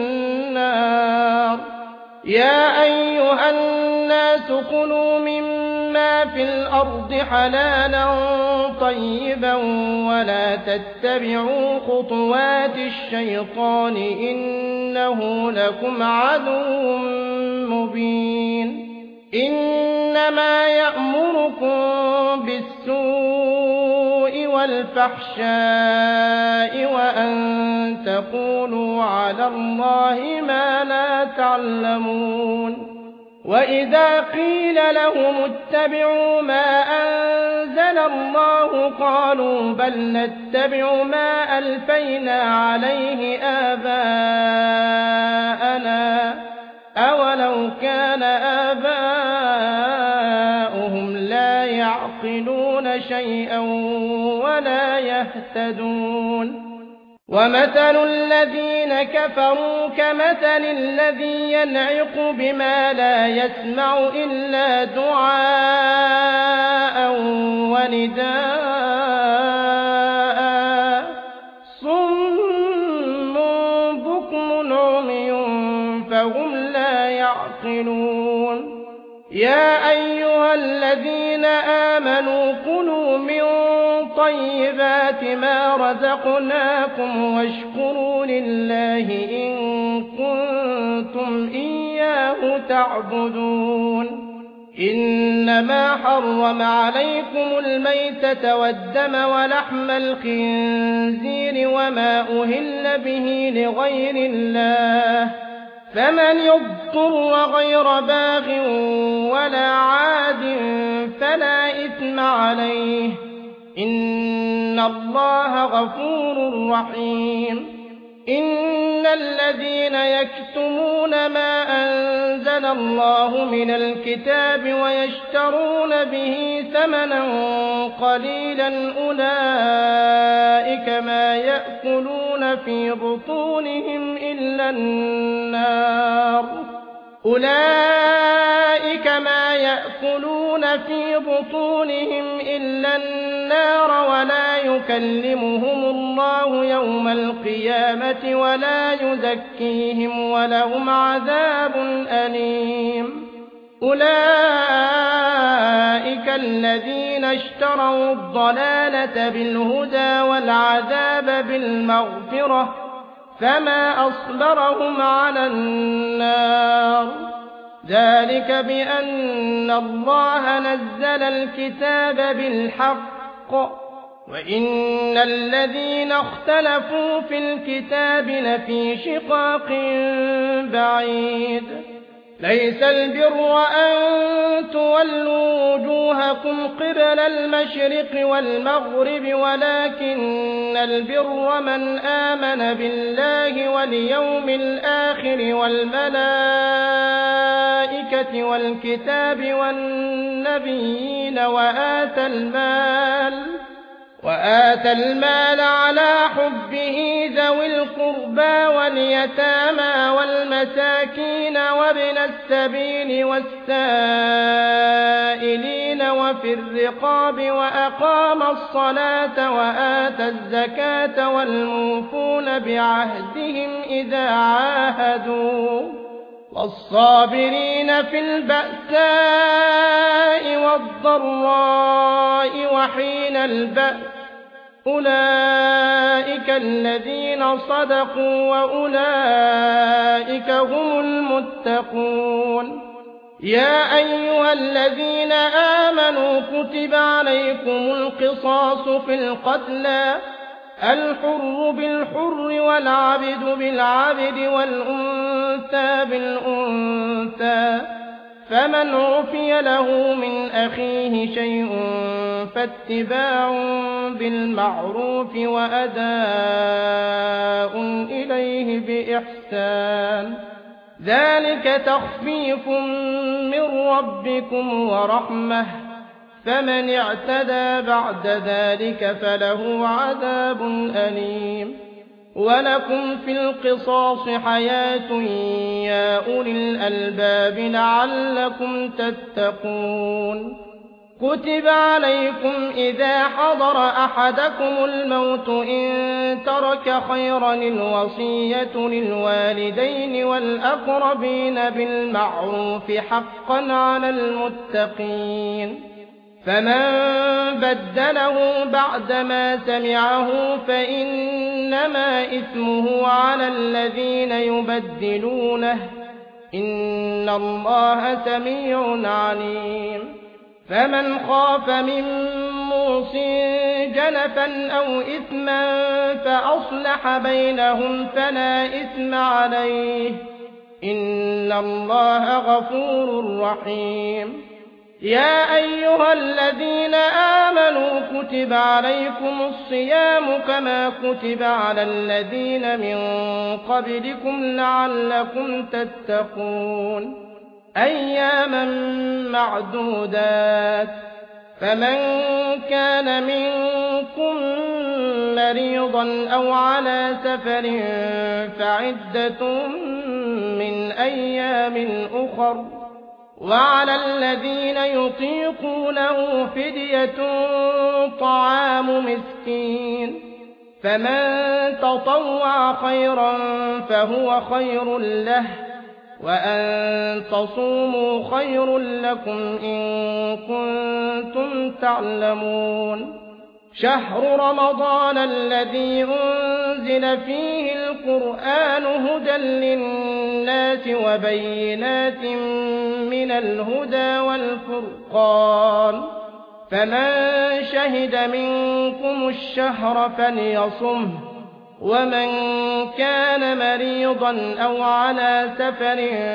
النار يا أيها الناس كلوا مما في الأرض حلالا طيبا ولا تتبعوا خطوات الشيطان إنه لكم عدو مبين إنما يأمركم بالسوء والفحشاء وأن تقولوا على الله ما لا تعلمون وإذا قيل لهم اتبعوا ما أنزل الله قالوا بل نتبع ما ألفينا عليه آباءنا أولو كان آباؤهم لا يعقلون شيئا ولا يهتدون ومثل الذين كفروا كمثل الذي ينعق بما لا يسمع إلا دعاء ونداء صم بكم عمي فهم لا يعقلون يا أيها الذين آمنوا كلوا من طيبات ما رزقناكم واشكروا لله إن كنتم إياه تعبدون إنما حرم عليكم الميتة والدم ولحم الخنزير وما أهل به لغير الله فمن يضطر غير باغ ولا عاد فلا إثم عليه إن الله غفور رحيم إن الذين يكتمون ما أنزل الله من الكتاب ويشترون به ثمنا قليلا أولئك ما يأكلون في بطونهم إلا النار ولا يكلمهم الله يوم القيامة ولا يزكيهم ولهم عذاب أليم أولئك الذين اشتروا الضلالة بالهدى والعذاب بالمغفرة فما أصبرهم على النار ذلك بأن الله نزل الكتاب بالحق وإن الذين اختلفوا في الكتاب لفي شقاق بعيد ليس البر أن تولوا وجوهكم قبل المشرق والمغرب ولكن البر من آمن بالله واليوم الآخر والملائكة والكتاب والنبيين وآتى المال على حبه ذوي القربى واليتامى والمساكين وابن السبيل والسائلين وفي الرقاب وأقام الصلاة وآتى الزكاة والموفون بعهدهم إذا عاهدوا والصابرين في البأساء والضراء وحين البأس أولئك الذين صدقوا وأولئك هم المتقون. يا أيها الذين آمنوا كتب عليكم القصاص في القتلى الحر بالحر والعبد بالعبد والأنثى بالأنثى فمن عفي له من أخيه شيء فاتباع بالمعروف وأداء إليه بإحسان ذلك تخفيف من ربكم ورحمة فمن اعتدى بعد ذلك فله عذاب أليم. ولكم في القصاص حياة يا أولي الألباب لعلكم تتقون. كتب عليكم إذا حضر أحدكم الموت إن ترك خيرا الوصية للوالدين والأقربين بالمعروف حقا على المتقين. فمن بدله بعدما سمعه فإنما إثمه على الذين يبدلونه إن الله سميع عليم. فمن خاف من موص جنفا أو إثما فأصلح بينهم فلا إثم عليه إن الله غفور رحيم. يا أيها الذين آمنوا كتب عليكم الصيام كما كتب على الذين من قبلكم لعلكم تتقون أياما معدودات فمن كان منكم مريضا أو على سفر فعدة من أيام أخر وعلى الذين يطيقونه فدية طعام مسكين فمن تطوع خيرا فهو خير له وأن تصوموا خير لكم إن كنتم تعلمون. شهر رمضان الذي أنزل فيه القرآن هدى للناس وبينات من الهدى والفرقان فمن شهد منكم الشهر فليصمه ومن كان مريضا أو على سفر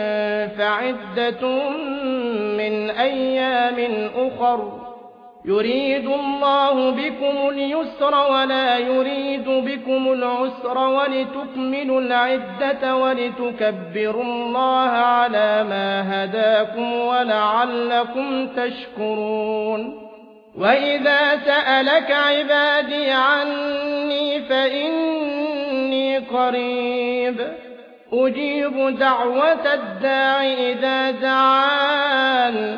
فعدة من أيام أخر يريد الله بكم اليسر ولا يريد بكم العسر ولتكملوا العدة ولتكبروا الله على ما هداكم ولعلكم تشكرون. وإذا سألك عبادي عني فإني قريب أجيب دعوة الداع إذا دعان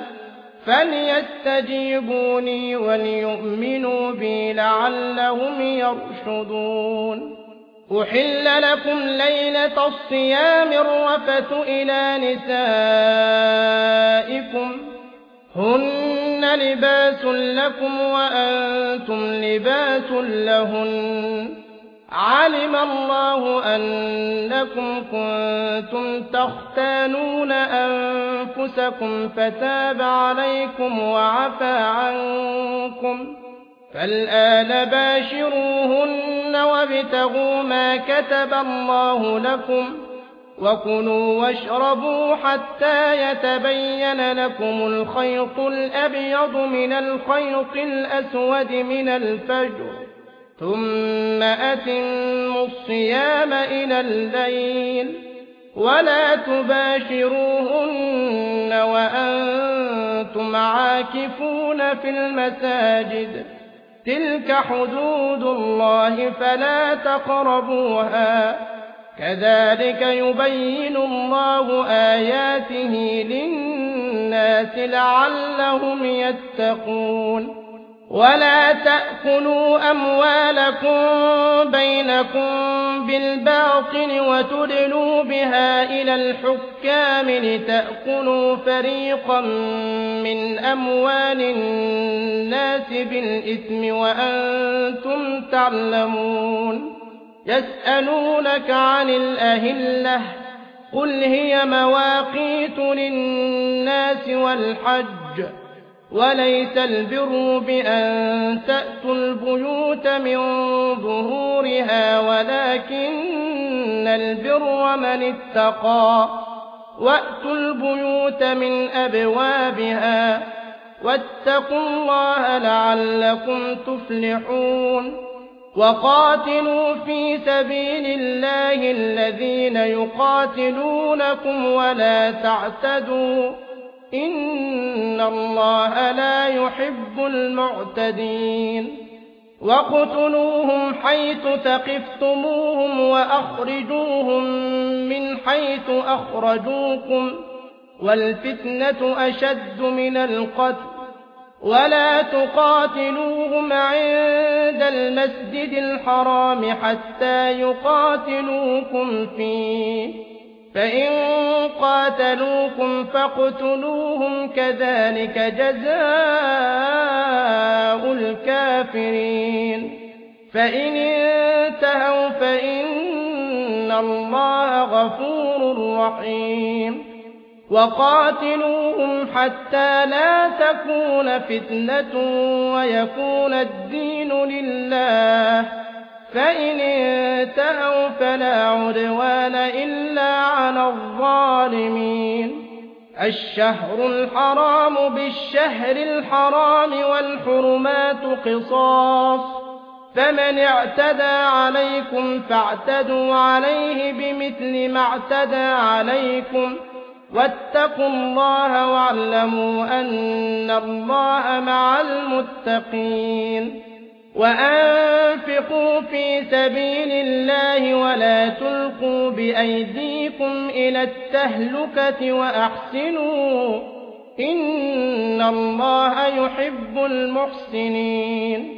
فليستجيبوني وليؤمنوا بي لعلهم يرشدون. أحل لكم ليلة الصيام الرفث إلى نسائكم هن لباس لكم وأنتم لباس لهن علم الله أنكم كنتم تختانون أنفسكم فتاب عليكم وعفى عنكم فالآن باشروهن وابتغوا ما كتب الله لكم وكلوا واشربوا حتى يتبين لكم الخيط الأبيض من الخيط الأسود من الفجر ثم أتموا الصيام إلى الليل ولا تباشروهن وأنتم عاكفون في المساجد تلك حدود الله فلا تقربوها كذلك يبين الله آياته للناس لعلهم يتقون ولا تأكلوا أموالكم بينكم بالباطل وتدلوا بها إلى الحكام لتأكلوا فريقا من أموال الناس بالإثم وأنتم تعلمون يسألونك عن الأهلة قل هي مواقيت للناس والحج وليس البر بأن تأتوا البيوت من ظهورها ولكن البر من اتقى وأتوا البيوت من أبوابها واتقوا الله لعلكم تفلحون وقاتلوا في سبيل الله الذين يقاتلونكم ولا تعتدوا إن الله لا يحب المعتدين وقتلوهم حيث ثقفتموهم وأخرجوهم من حيث أخرجوكم والفتنة أشد من القتل ولا تقاتلوهم عند المسجد الحرام حتى يقاتلوكم فيه فإن قاتلوكم فاقتلوهم كذلك جزاء الكافرين فإن انتهوا فإن الله غفور رحيم وقاتلوهم حتى لا تكون فتنة ويكون الدين لله فإن انتهوا فلا عدوان إلا على الظالمين الشهر الحرام بالشهر الحرام والحرمات قصاص فمن اعتدى عليكم فاعتدوا عليه بمثل ما اعتدى عليكم واتقوا الله واعلموا أن الله مع المتقين وأنفقوا في سبيل الله ولا تلقوا بأيديكم إلى التهلكة وأحسنوا إن الله يحب المحسنين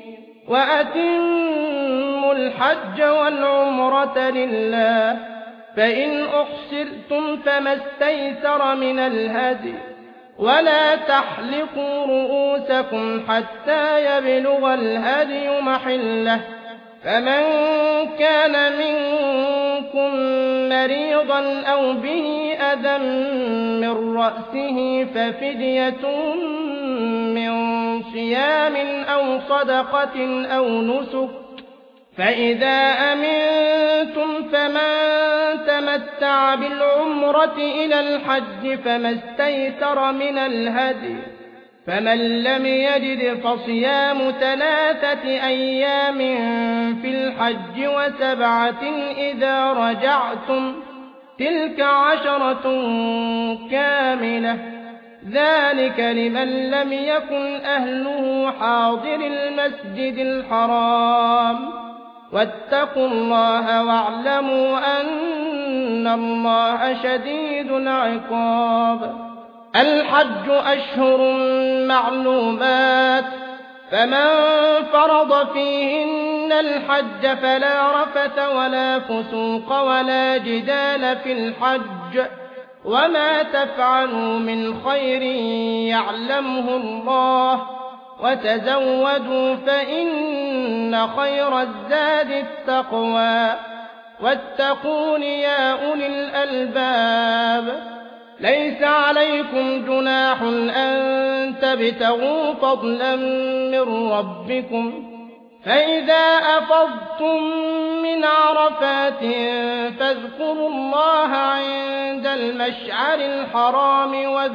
وأتموا الحج والعمرة لله فإن أحصرتم فما استيسر من الهدي ولا تحلقوا رؤوسكم حتى يبلغ الهدي محله فمن كان منكم مريضا أو به أذى من رأسه ففدية من صيام أو صدقة أو نسك فإذا أمنتم فمن تمتع بالعمرة إلى الحج فما استيسر من الهدي فمن لم يجد فصيام 3 أيام في الحج و7 إذا رجعتم تلك 10 كاملة ذلك لمن لم يكن أهله حاضر المسجد الحرام واتقوا الله واعلموا أن الله شديد العقاب الحج أشهر معلومات فمن فرض فيهن الحج فلا رفث ولا فسوق ولا جدال في الحج وما تفعلوا من خير يعلمه الله وتزودوا فإن خير الزاد التقوى واتقون يا أولي الألباب ليس عليكم جناح أن تبتغوا فضلا من ربكم فإذا أفضتم من عرفات فاذكروا الله عند المشعر الحرام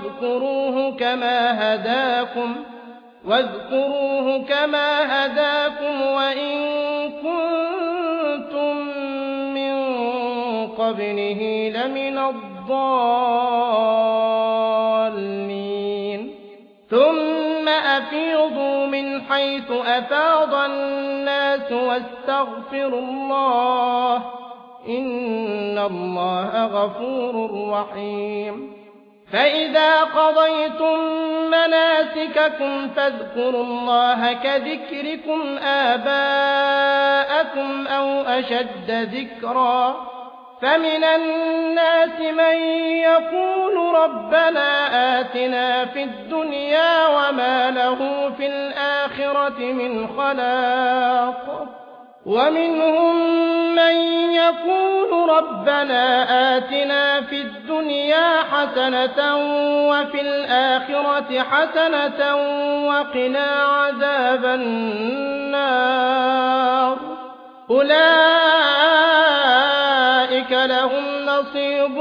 واذكروه كما هداكم وإن كنتم من قبله لمن الضالين ثم أفيضوا من حيث أفاض الناس واستغفروا الله إن الله غفور رحيم فإذا قضيتم مناسككم فاذكروا الله كذكركم آباءكم أو أشد ذكرا فمن الناس من يقول ربنا آتنا في الدنيا وما له في الآخرة من خلاق ومنهم من يقول ربنا آتنا في الدنيا حسنة وفي الآخرة حسنة وقنا عذاب النار أولئك لهم نصيب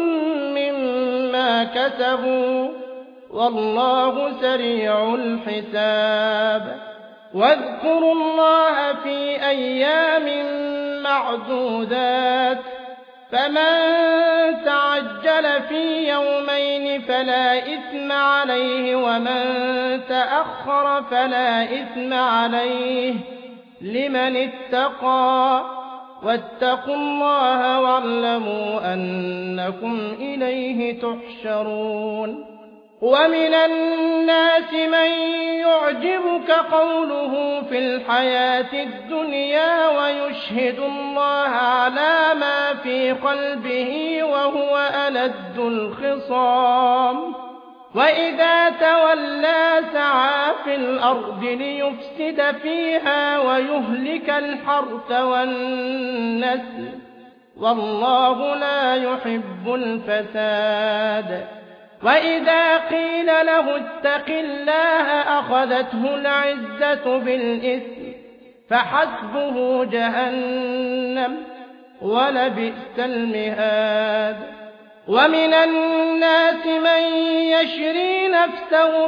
مما كسبوا والله سريع الحساب واذكروا الله في أيام معدودات فمن تعجل في يومين فلا إثم عليه ومن تأخر فلا إثم عليه لمن اتقى واتقوا الله واعلموا أنكم إليه تحشرون ومن الناس من يعجبك قوله في الحياة الدنيا ويشهد الله على ما في قلبه وهو ألد الخصام وإذا تولى سعى في الأرض ليفسد فيها ويهلك الحرث والنسل والله لا يحب الفساد وإذا قيل له اتق الله أخذته العزة بالإثم فحسبه جهنم ولبئس المهاد ومن الناس من يشري نفسه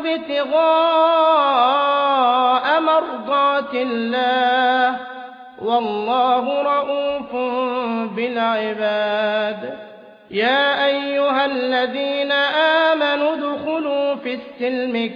ابتغاء مرضات الله والله رؤوف بالعباد يا أيها الذين آمنوا ادخلوا في السلم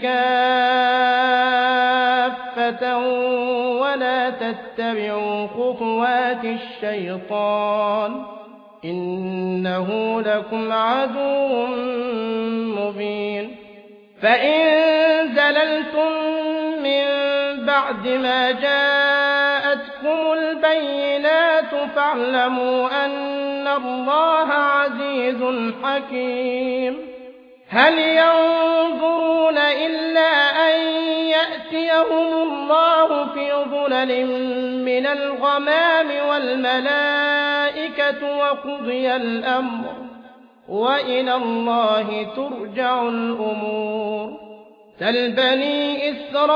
كافة ولا تتبعوا خطوات الشيطان إنه لكم عدو مبين فإن زللتم من بعد ما جاءتكم البينات فاعلموا أن الله عزيز حكيم هل ينظرون إلا أن يأتيهم الله في ظلل من الغمام والملائكة وقضي الأمر وإلى الله ترجع الأمور سل بني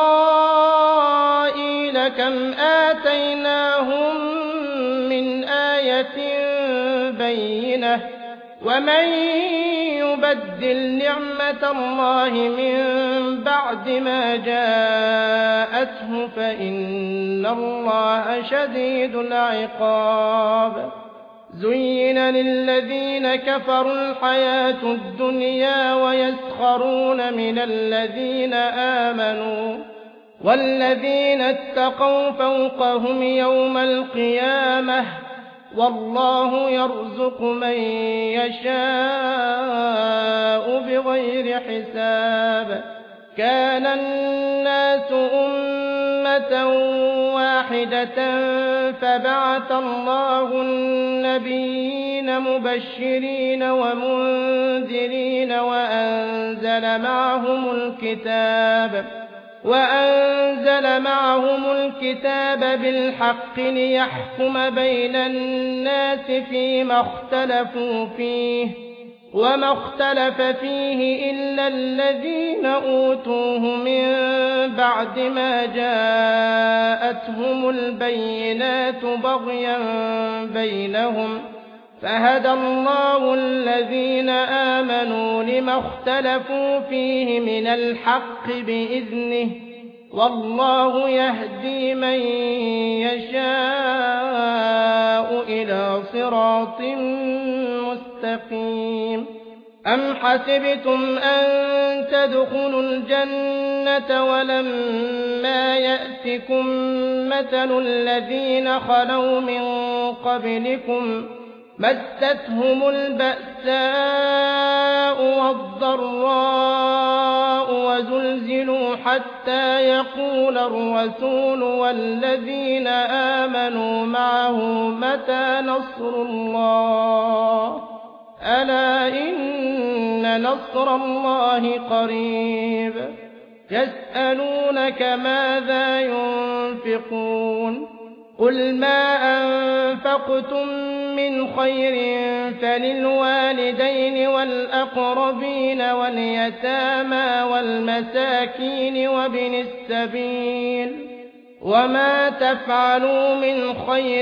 إسرائيل كم آتيناهم من آية بينة ومن يبدل نعمة الله من بعد ما جاءته فإن الله شديد العقاب زين للذين كفروا الحياة الدنيا ويسخرون من الذين آمنوا والذين اتقوا فوقهم يوم القيامة والله يرزق من يشاء بغير حساب كان الناس أمة واحدة فبعث الله النبيين مبشرين ومنذرين وأنزل معهم الكتاب بالحق ليحكم بين الناس فيما اختلفوا فيه وما اختلف فيه إلا الذين أوتوه من بعد ما جاءتهم البينات بغيا بينهم فهدى الله الذين آمنوا لما اختلفوا فيه من الحق بإذنه والله يهدي من يشاء إلى صراط مستقيم أم حسبتم أن تدخلوا الجنة ولما يأتكم مثل الذين خلوا من قبلكم مستهم البأساء والضراء وزلزلوا حتى يقول الرسول والذين آمنوا معه متى نصر الله ألا إن نصر الله قريب يسألونك ماذا ينفقون قل ما أنفقتم من خير فللوالدين والأقربين واليتامى والمساكين وابن السبيل وما تفعلوا من خير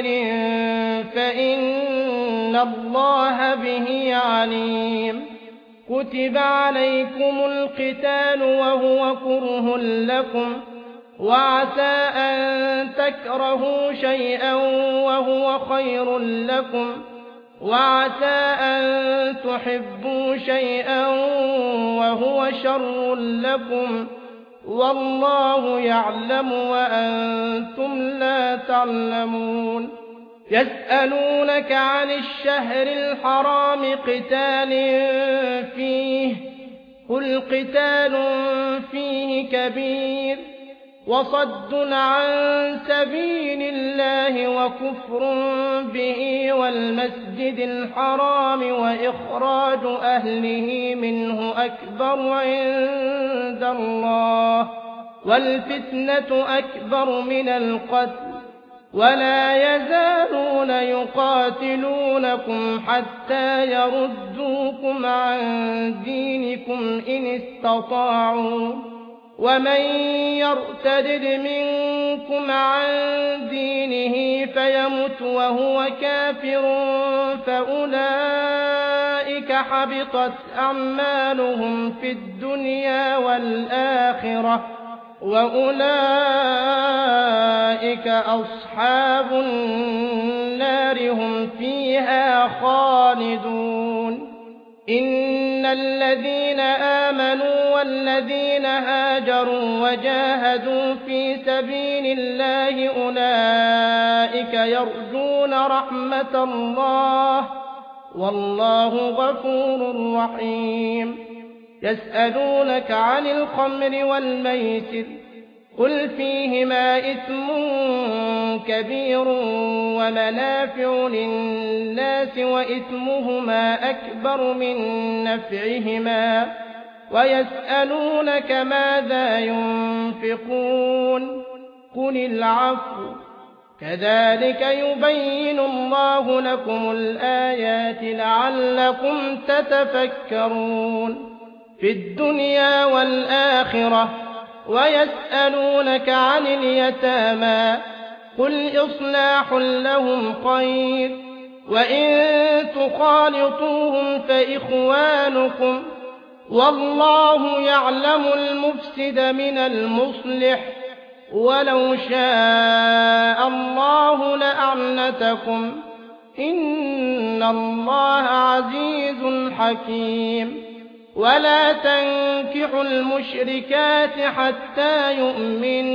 فإن الله به عليم كتب عليكم القتال وهو كره لكم وعسى أن تكرهوا شيئا وهو خير لكم وعسى أن تحبوا شيئا وهو شر لكم والله يعلم وأنتم لا تعلمون يسألونك عن الشهر الحرام قتال فيه قل قتال فيه كبير وصد عن سبيل الله وكفر به والمسجد الحرام وإخراج أهله منه أكبر عند الله والفتنة أكبر من القتل ولا يزالون يقاتلونكم حتى يردوكم عن دينكم إن استطاعوا ومن يرتد منكم عن دينه فيمت وهو كافر فأولئك حبطت أعمالهم في الدنيا والآخرة وأولئك أصحاب النار هم فيها خالدون إن الذين آمنوا والذين هاجروا وجاهدوا في سبيل الله أولئك يرجون رحمة الله والله غفور رحيم يسألونك عن الخمر والميسر قل فيهما إثم كبير ومنافع للناس وإثمهما أكبر من نفعهما ويسألونك ماذا ينفقون قل العفو كذلك يبين الله لكم الآيات لعلكم تتفكرون في الدنيا والآخرة ويسألونك عن اليتامى قل إصلاح لهم خير وإن تخالطوهم فإخوانكم والله يعلم المفسد من المصلح ولو شاء الله لأعنتكم إن الله عزيز حكيم ولا تنكحوا المشركات حتى يؤمن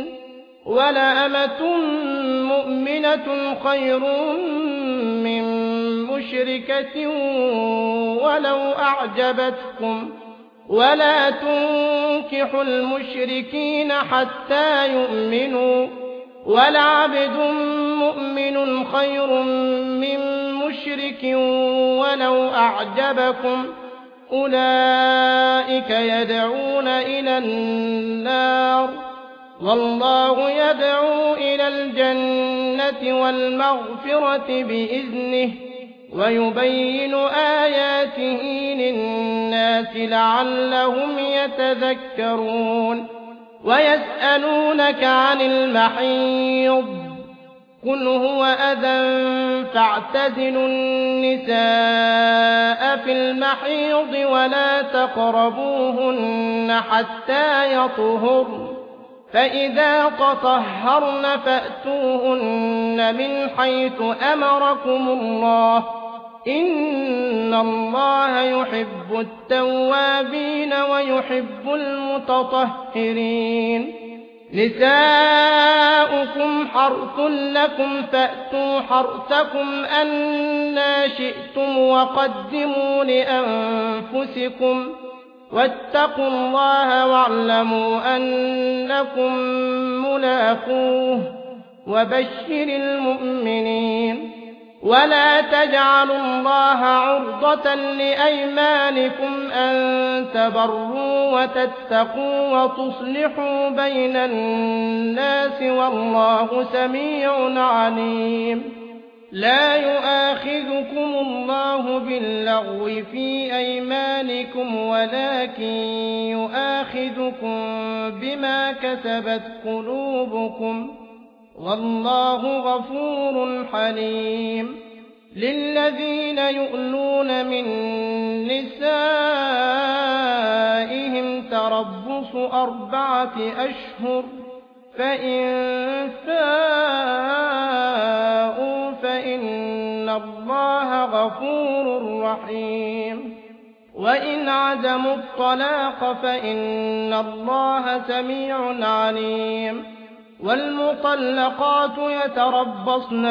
ولأمة مؤمنة خير من مشركة ولو أعجبتكم ولا تنكحوا المشركين حتى يؤمنوا ولعبد مؤمن خير من مشرك ولو أعجبكم أولئك يدعون إلى النار والله يدعو إلى الجنة والمغفرة بإذنه ويبين آياته للناس لعلهم يتذكرون ويسألونك عن المحيض قل هو أذى فاعتزلوا النساء في المحيض ولا تقربوهن حتى يطهرن فإذا تطهرن فأتوهن من حيث أمركم الله إن الله يحب التوابين ويحب يحب المتطهرين نساؤكم حرث لكم فأتوا حرثكم أنى شئتم وقدموا لأنفسكم واتقوا الله واعلموا أنكم ملاقوه وبشر المؤمنين ولا تجعلوا الله عرضة لأيمانكم أن تبروا وتتقوا وتصلحوا بين الناس والله سميع عليم لا يؤاخذكم الله باللغو في أيمانكم ولكن يؤاخذكم بما كسبت قلوبكم والله غفور حليم للذين يؤلون من نسائهم تربص 4 أشهر فإن فاءوا فإن الله غفور رحيم وإن عزموا الطلاق فإن الله سميع عليم والمطلقات يتربصن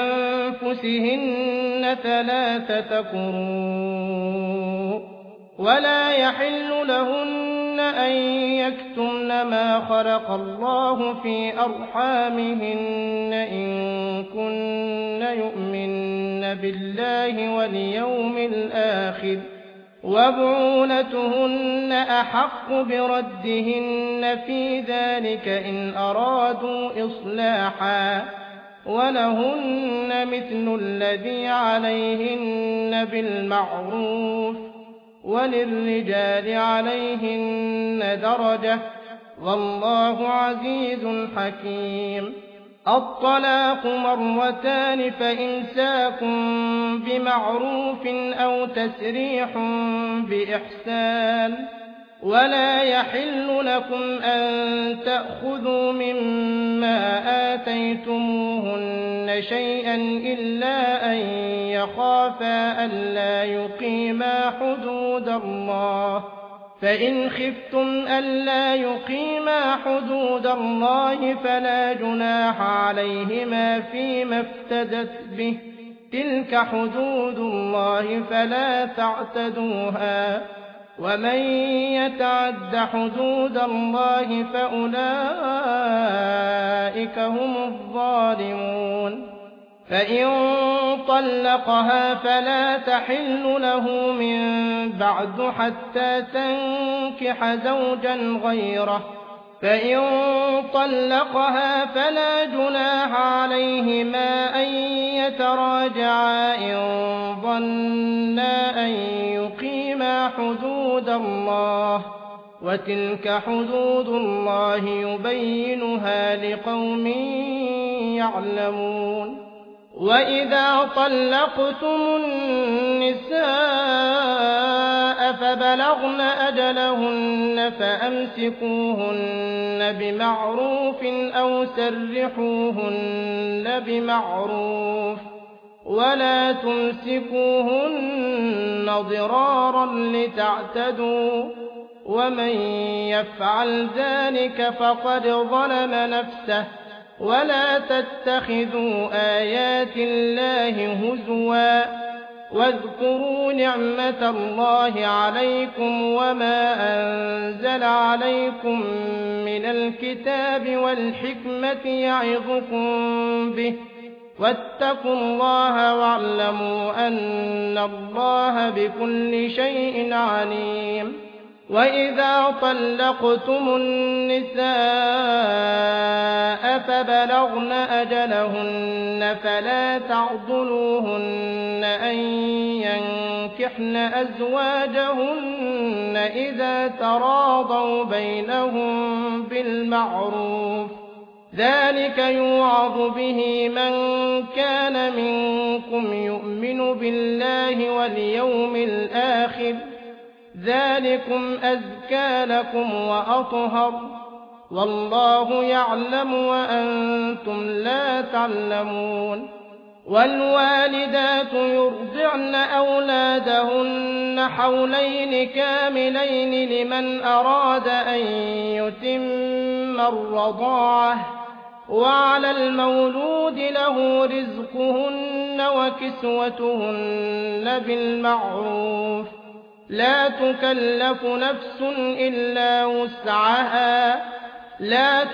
بأنفسهن 3 قروء ولا يحل لهن أن يكتمن ما خلق الله في أرحامهن إن كن يؤمن بالله واليوم الآخر وبعولتهن أحق بردهن في ذلك إن أرادوا إصلاحا ولهن مثل الذي عليهن بالمعروف وللرجال عليهن درجة والله عزيز حكيم الطلاق 2 فإمساك بمعروف أو تسريح بإحسان ولا يحل لكم أن تأخذوا مما آتيتموهن شيئا إلا أن يخافا ألا يقيما حدود الله فإن خفتم ألا يقيما حدود الله فلا جناح عليهما فيما افتدت به تلك حدود الله فلا تعتدوها ومن يتعد حدود الله فأولئك هم الظالمون فإن طلقها فلا تحل له من بعد حتى تنكح زوجا غيره فإن طلقها فلا جناح عليهما أن يتراجعا إن ظنا أن يقيما حدود الله وتلك حدود الله يبينها لقوم يعلمون وإذا طلقتم النساء فبلغن أجلهن فأمسكوهن بمعروف أو سرحوهن بمعروف ولا تمسكوهن ضرارا لتعتدوا ومن يفعل ذلك فقد ظلم نفسه ولا تتخذوا آيات الله هزوا واذكروا نعمة الله عليكم وما أنزل عليكم من الكتاب والحكمة يعظكم به واتقوا الله واعلموا أن الله بكل شيء عليم وإذا طلقتم النساء فبلغن أجلهن فلا تعضلوهن أن ينكحن أزواجهن إذا تراضوا بينهم بالمعروف ذلك يوعظ به من كان منكم يؤمن بالله واليوم الآخر ذلكم أزكى لكم وأطهر والله يعلم وأنتم لا تعلمون والوالدات يرضعن أولادهن حولين كاملين لمن أراد أن يتم الرضاعة، وعلى المولود له رزقهن وكسوتهن بالمعروف، لا تكلف نفس إلا وسعها، لا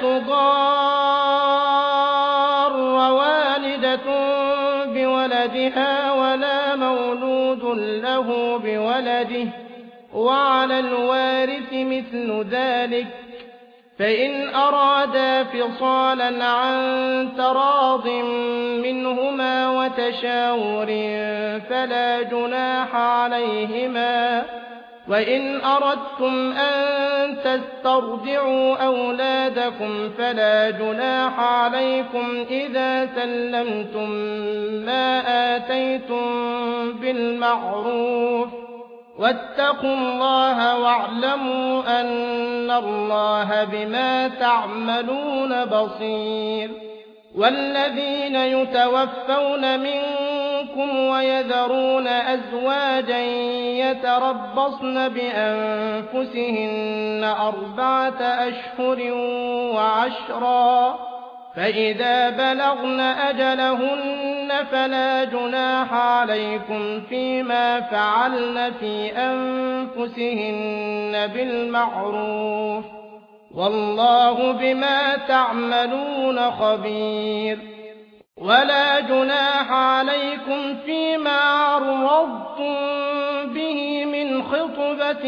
تضار والدة بولدها ولا مولود له بولده، وعلى الوارث مثل ذلك، فإن أرادا فصالا عن تراض منهما وتشاور فلا جناح عليهما. وإن أردتم أن تسترضعوا أولادكم فلا جناح عليكم إذا سلمتم ما آتيتم بالمعروف، واتقوا الله واعلموا أن الله بما تعملون بصير. والذين يتوفون منكم ويذرون أزواجا يتربصن بأنفسهن 4 أشهر وعشرا، فإذا بلغن أجلهن فلا جناح عليكم فيما فعلن في أنفسهن بالمعروف، والله بما تعملون خبير. ولا جناح عليكم فيما عرضتم به من خطبة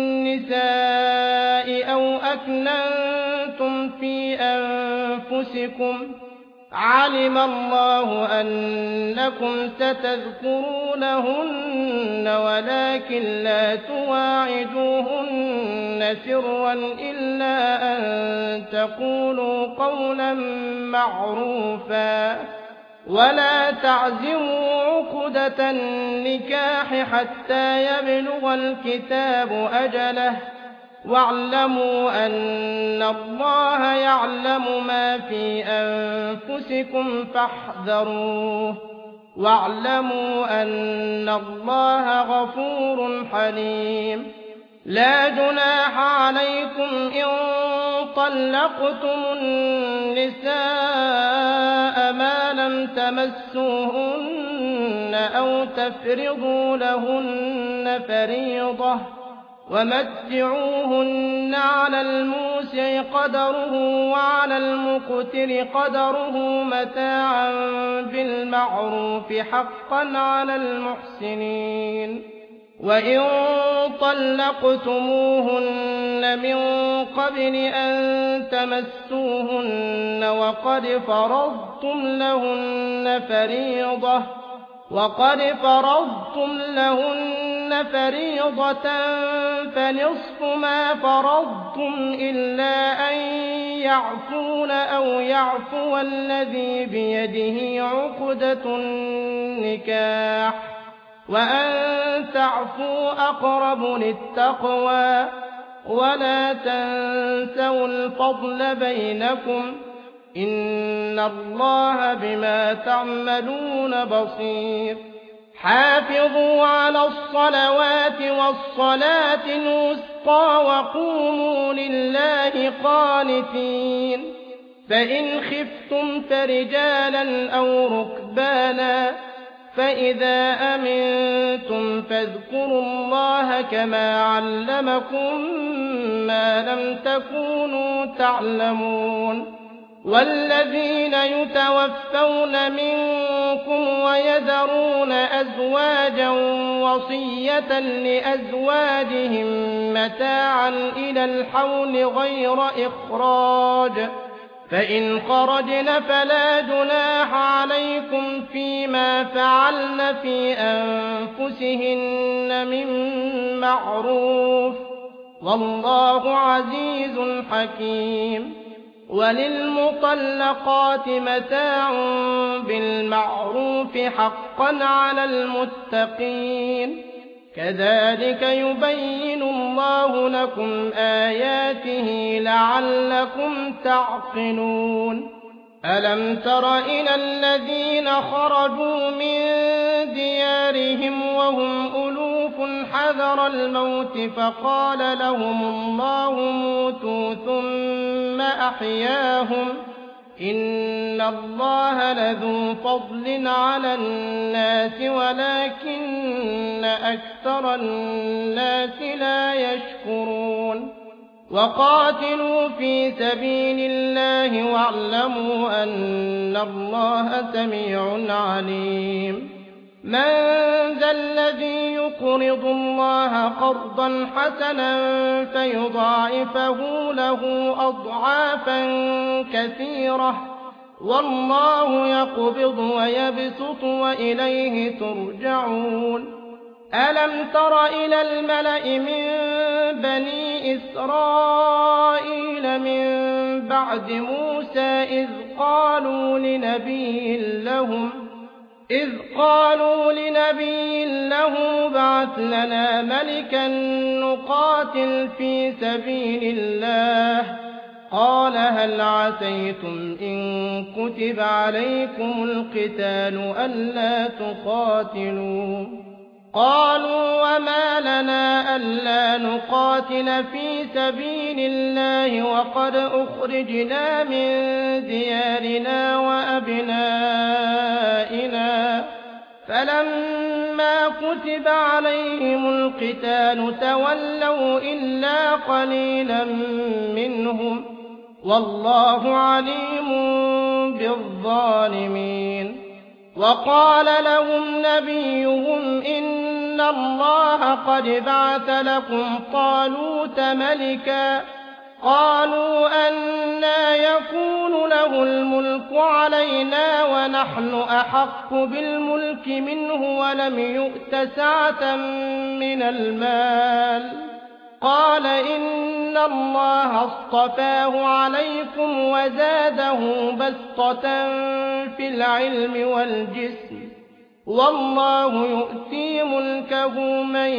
النساء أو أكننتم في أنفسكم، علم الله أنكم ستذكرونهن ولكن لا تواعدوهن سرا إلا أن تقولوا قولا معروفا، ولا تعزموا عقدة النكاح حتى يبلغ الكتاب أجله، واعلموا أن الله يعلم ما في أنفسكم فاحذروه، واعلموا أن الله غفور حليم. لا جناح عليكم إن طلقتم النساء ما لم تمسوهن أو تفرضوا لهن فريضة، ومتعوهن على الموسع قدره وعلى المقتر قدره متاعا بالمعروف حقا على المحسنين. وإن طلقتموهن من قبل أن تمسوهن وقد فرضتم لهن فريضة فنصف ما فرضتم إلا أن يعفون أو يعفو الذي بيده عقدة النكاح، وأن تعفوا أقرب للتقوى، ولا تنسوا الفضل بينكم، إن الله بما تعملون بصير. حافظوا على الصلوات والصلاة الوسطى وقوموا لله قانتين. فإن خفتم فرجالا أو ركبانا، فإذا أمنتم فاذكروا الله كما علمكم ما لم تكونوا تعلمون. والذين يتوفون منكم ويذرون أزواجا وصية لأزواجهم متاعا إلى الحول غير إخراج، فإن خرجن فلا جناح عليكم فيما فعلن في أنفسهن من معروف، والله عزيز حكيم. وللمطلقات متاع بالمعروف حقا على المتقين، كذلك يبين الله لكم آياته لعلكم تعقلون. ألم تر إلى الذين خرجوا من ديارهم وهم ألوف حذر الموت فقال لهم الله موتوا ثم أحياهم إن الله لذو فضل على الناس ولكن أكثر الناس لا يشكرون وقاتلوا في سبيل الله واعلموا أن الله سميع عليم من ذا الذي يقرض الله قرضا حسنا فيضاعفه له أضعافا كثيرة والله يقبض ويبسط وإليه ترجعون ألم تر إلى الملأ من بني إسرائيل من بعد موسى إذ قالوا لنبي له بعث لنا ملكا نقاتل في سبيل الله قال هل عسيتم إن كتب عليكم القتال ألا تقاتلوا قالوا وما لنا ألا نقاتل في سبيل الله وقد أخرجنا من ديارنا وأبنائنا فلما كتب عليهم القتال تولوا إلا قليلا منهم والله عليم بالظالمين وقال لهم نبيهم إن الله قد بعث لكم طالوت ملكا قالوا أنى يكون له الملك علينا ونحن أحق بالملك منه ولم يؤت سعة من المال قال إن الله اصطفاه عليكم وزاده بسطة في العلم والجسم والله يؤتي ملكه من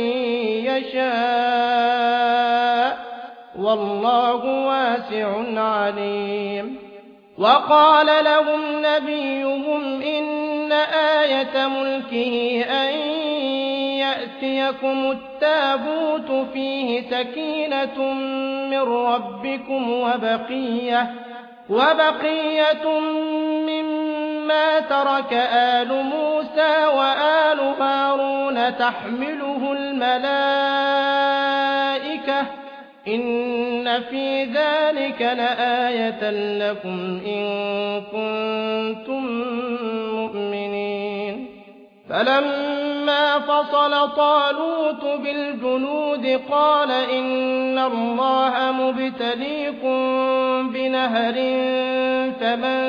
يشاء والله واسع عليم وقال لهم نبيهم إن آية ملكه أن يأتيكم التابوت فيه سكينة من ربكم وبقية مما ترك آل موسى وآل هارون تحمله الملائكة إن في ذلك لآية لكم إن كنتم مؤمنين فلما فصل طالوت بالجنود قال إن الله مبتليكم بنهر فمن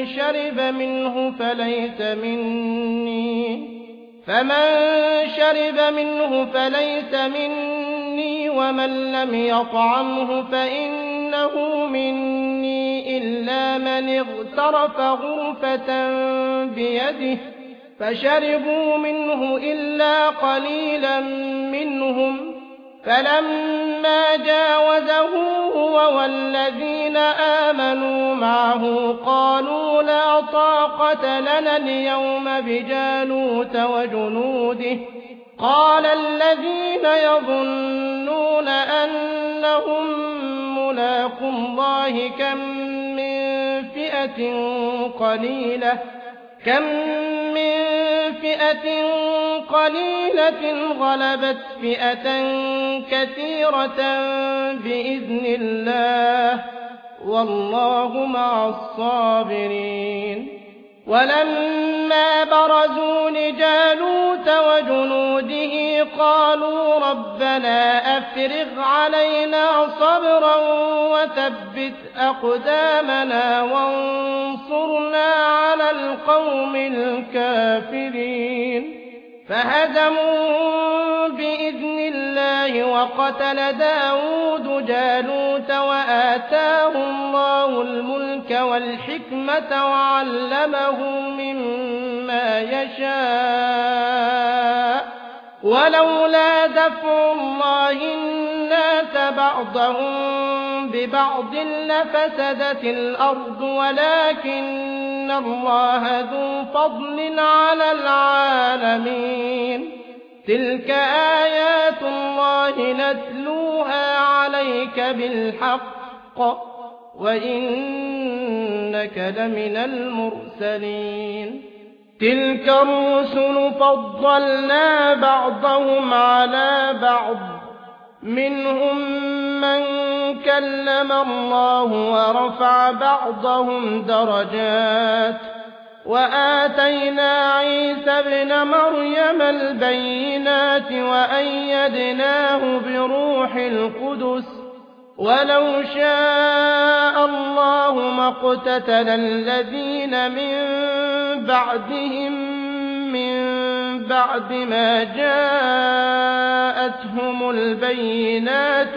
شرب منه فليس مني ومن لم يطعمه فإنه مني إلا من اغترف غرفة بيده فشربوا منه إلا قليلا منهم فلما جاوزه هو والذين آمنوا معه قالوا لا طاقة لنا اليوم بجالوت وجنوده قال الذين يظنون أنهم ملاقو الله كم من فئة قليلة غلبت فئة كثيرة بإذن الله والله مع الصابرين ولما برزوا لجالوت وجنوده قالوا ربنا أفرغ علينا صبرا وثبت أقدامنا وانصرنا على القوم الكافرين فهزموا بإذن الله وقتل داود جالوت وآتاه الله الملك والحكمة وعلمه مما يشاء ولولا دفع الله الناس بعضهم ببعض لفسدت الأرض ولكن الله ذو فضل على العالمين. تلك آيات الله نتلوها عليك بالحق وإنك لمن المرسلين. تلك الرسل فضلنا بعضهم على بعض منهم من كلم الله ورفع بعضهم درجات وآتينا عيسى ابن مريم البينات وأيدناه بروح القدس ولو شاء الله ما اقتتل الذين من بعدهم من بعد ما جاءتهم البينات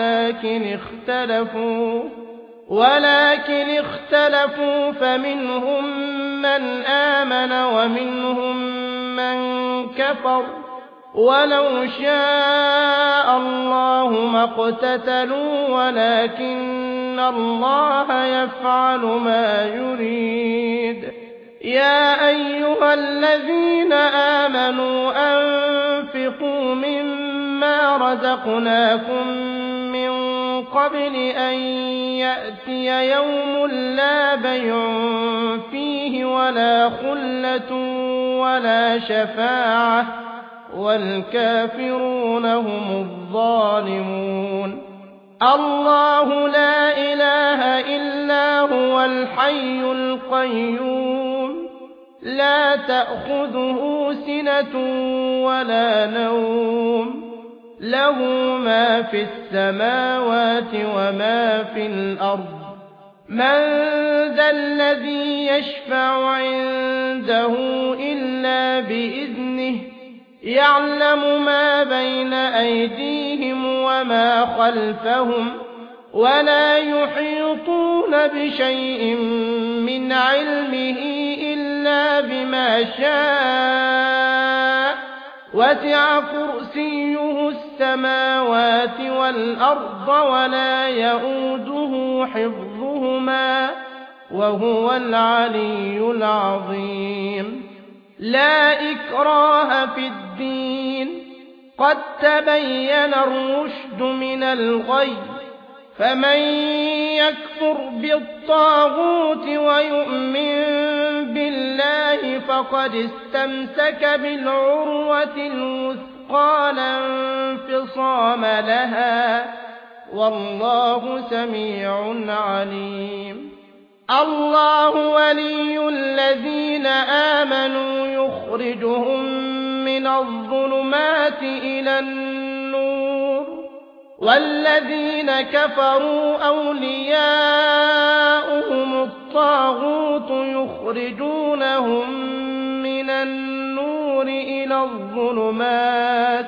ولكن اختلفوا فمنهم من آمن ومنهم من كفر ولو شاء الله ما اقتتلوا ولكن الله يفعل ما يريد. يا أيها الذين آمنوا أنفقوا مما رزقناكم من قبل أن يأتي يوم لا بيع فيه ولا خلة ولا شفاعة والكافرون هم الظالمون. الله لا إله إلا هو الحي القيوم لا تأخذه سنة ولا نوم له ما في السماوات وما في الأرض. من ذا الذي يشفع عنده إلا بإذنه يعلم ما بين أيديهم وما خلفهم ولا يحيطون بشيء من علمه إلا بما شاء وسع كرسيه السماوات والأرض ولا يؤوده حفظهما وهو العلي العظيم. لا إكراه في الدين قد تبين الرشد من الغي فمن يكفر بالطاغوت ويؤمن بالله فقد استمسك بالعروة الوثقى لا انفصام لها والله سميع عليم. الله ولي الذين آمنوا يخرجهم من الظلمات إلى النور والذين كفروا أولياؤهم الطاغوت يخرجونهم من النور إلى الظلمات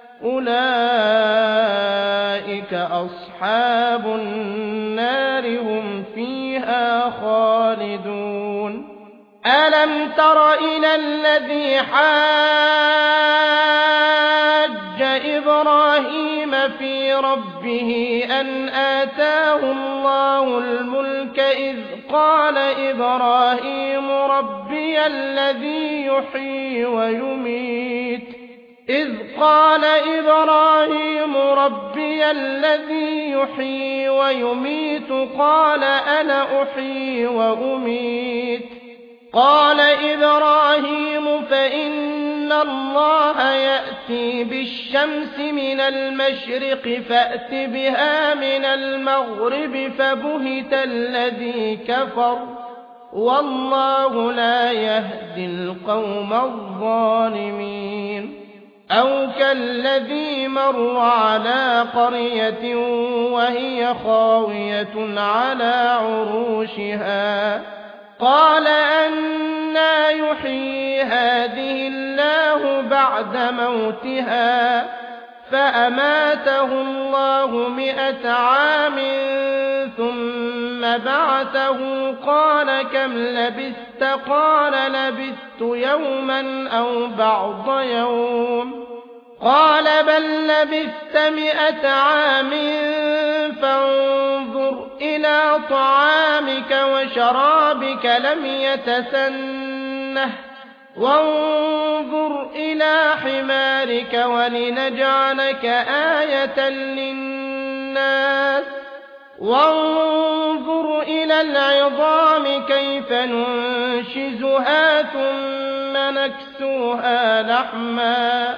أولئك أصحاب النار هم فيها خالدون. ألم تر إلى الذي حاج إبراهيم في ربه أن آتاه الله الملك إذ قال إبراهيم ربي الذي يحيي ويميت قال أنا أحيي وأميت قال إبراهيم فإن الله يأتي بالشمس من المشرق فأت بها من المغرب فبهت الذي كفر والله لا يهدي القوم الظالمين. أو كالذي مر على قرية وهي خاوية على عروشها قال أنى يحيي هذه الله بعد موتها فأماته الله 100 عام ثم بعثه قال كم لبثت قال لبثت يوما أو بعض يوم قال بل لبثت 100 عام فانظر إلى طعامك وشرابك لم يتسنه وانظر إلى حمارك ولنجعلك آية للناس وانظر إلى العظام كيف ننشزها ثم نكسوها لحما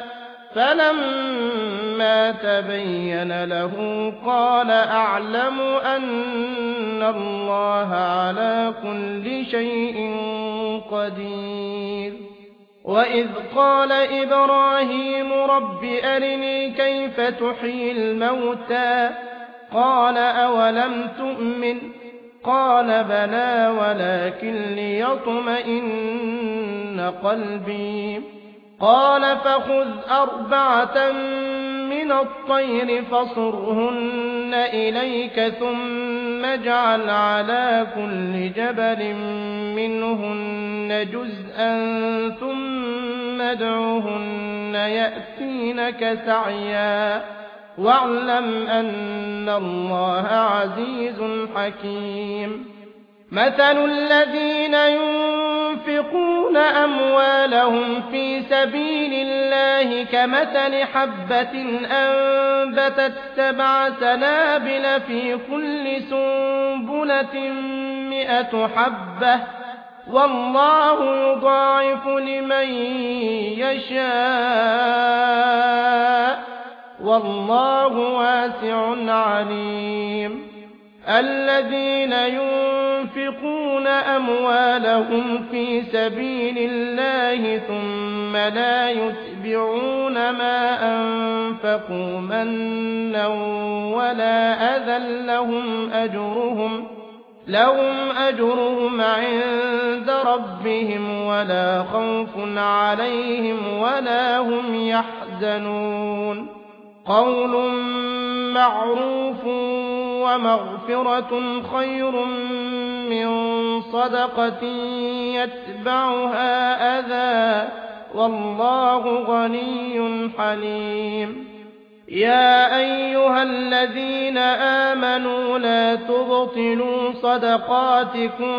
فلما تبين له قال أعلم أن الله على كل شيء قدير وإذ قال إبراهيم رب أرني كيف تحيي الموتى قال أولم تؤمن قال بلى ولكن ليطمئن قلبي قال فخذ 4 من الطير فصرهن إليك ثم اجعل على كل جبل منهن جزءا ثم ادعهن يأتينك سعيا واعلم أن الله عزيز حكيم مثل الذين ينفقون أموالهم في سبيل الله كمثل حبة أنبتت 7 سنابل في كل سنبلة 100 حبة والله يضاعف لمن يشاء والله واسع عليم الذين ينفقون أموالهم في سبيل الله ثم لا يتبعون ما أنفقوا منا ولا أذى لهم أجرهم عند ربهم ولا خوف عليهم ولا هم يحزنون قول معروف ومغفرة خير من صدقة يتبعها أذى والله غني حليم يا أيها الذين آمنوا لا تبطلوا صدقاتكم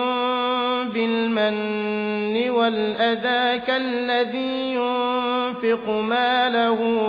بالمن والأذى كالذي ينفق ماله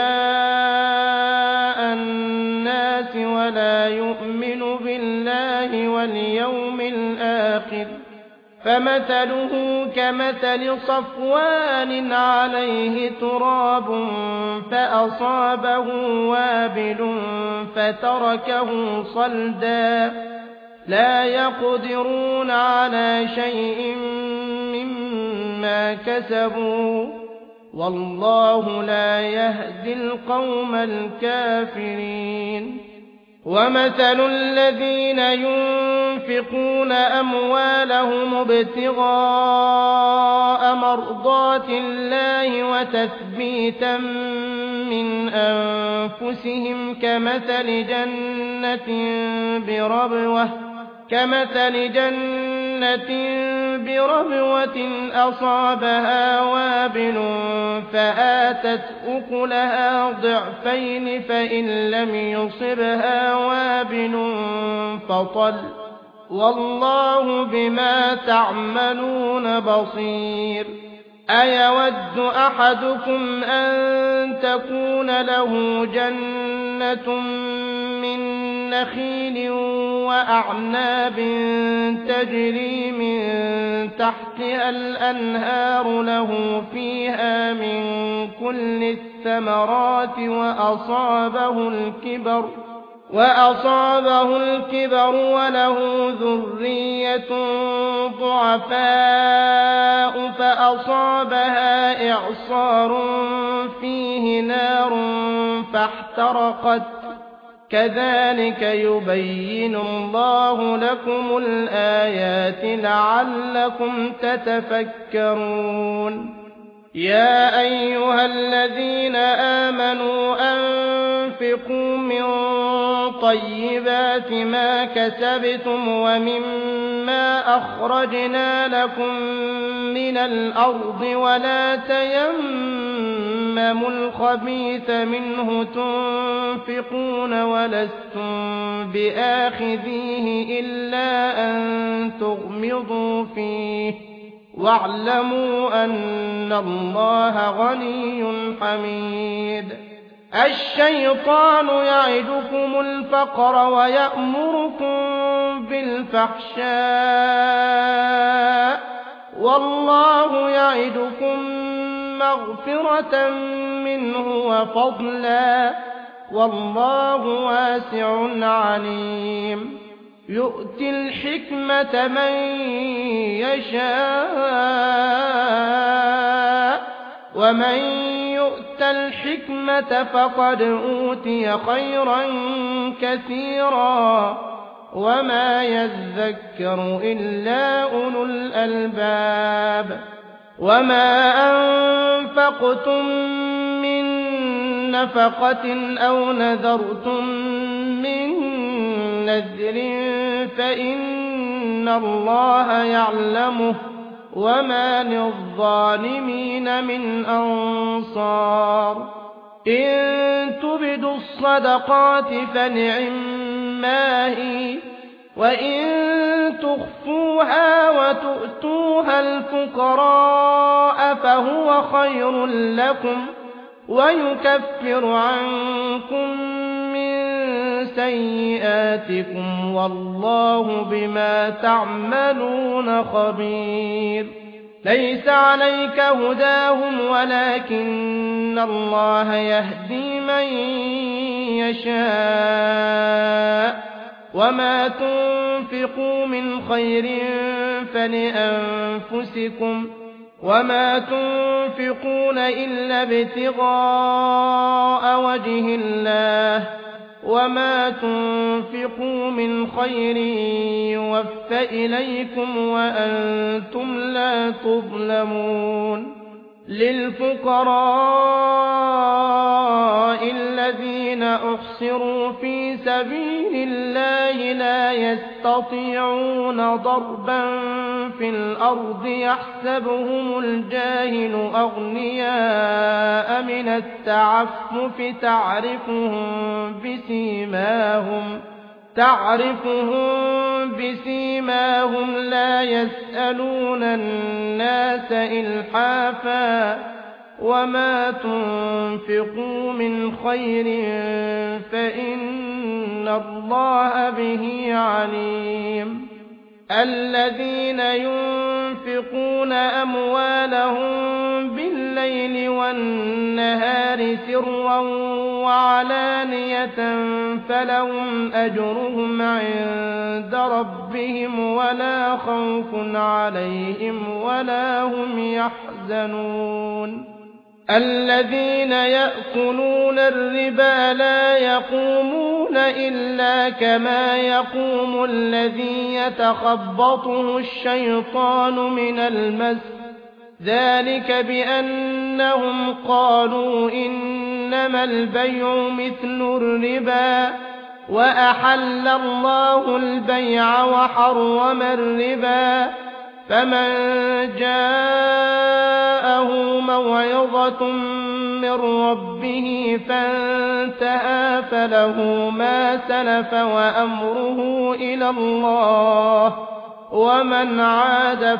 رئاء الناس ولا يؤمن بالله واليوم الآخر فمثله كمثل صفوان عليه تراب فأصابه وابل فتركه صلدا لا يقدرون على شيء مما كسبوا والله لا يهدي القوم الكافرين ومثل الذين ينفقون أموالهم ابتغاء مرضات الله وتثبيتا من أنفسهم كمثل جنة بربوة أصابها وابل فآتت أكلها ضعفين فإن لم يصبها وابل فطل والله بما تعملون بصير أيود أحدكم أن تكون له جنة من نخيل وأعناب تجري من تحتها الأنهار له فيها من كل الثمرات وأصابه الكبر وله ذرية ضعفاء فأصابها إعصار فيه نار فاحترقت كذلك يبين الله لكم الآيات لعلكم تتفكرون يا أيها الذين آمنوا أنفقوا من طيبات ما كسبتم ومما أخرجنا لكم من الأرض ولا تيمموا الخبيث منه تنفقون ولستم بآخذيه إلا أن تغمضوا فيه واعلموا أن الله غني حميد. الشيطان يعدكم الفقر ويأمركم بالفحشاء والله يعدكم مغفرة منه وفضلا والله واسع عليم. يؤتي الحكمة من يشاء ومن يؤت الحكمة فقد أوتي خيرا كثيرا وما يذكر إلا أولو الألباب. وما أنفقتم من نفقة أو نذرتم من نذر فإن الله يعلمه وما للظالمين من أنصار. إن تبدوا الصدقات فنعما هي وإن تخفوها وتؤتوها الفقراء فهو خير لكم ويكفر عنكم من سيئاتكم والله بما تعملون خبير. ليس عليك هداهم ولكن الله يهدي من يشاء وما تنفقوا من خير فلأنفسكم وما تنفقون إلا ابتغاء وجه الله وما تنفقوا من خير يوفى إليكم وأنتم لا تظلمون. للفقراء الذين أحصروا في سبيل الله لا يستطيعون ضربا في الأرض يحسبهم الجاهل أغنياء من التعفف تعرفهم بسيماهم لا يسألون الناس إلحافا وما تنفقوا من خير فإن الله به عليم. الذين ينفقون أموالهم بالليل والنهار سرا وعلانية فلهم أجرهم عند ربهم ولا خوف عليهم ولا هم يحزنون. الذين يأكلون الربا لا يقومون إلا كما يقوم الذي يتخبطه الشيطان من المس ذلك بأنهم قالوا إنما البيع مثل الربا وأحل الله البيع وحرم الربا. فمن جاءه موعظة من ربه فانتهى فله ما سلف وأمره إلى الله ومن عاد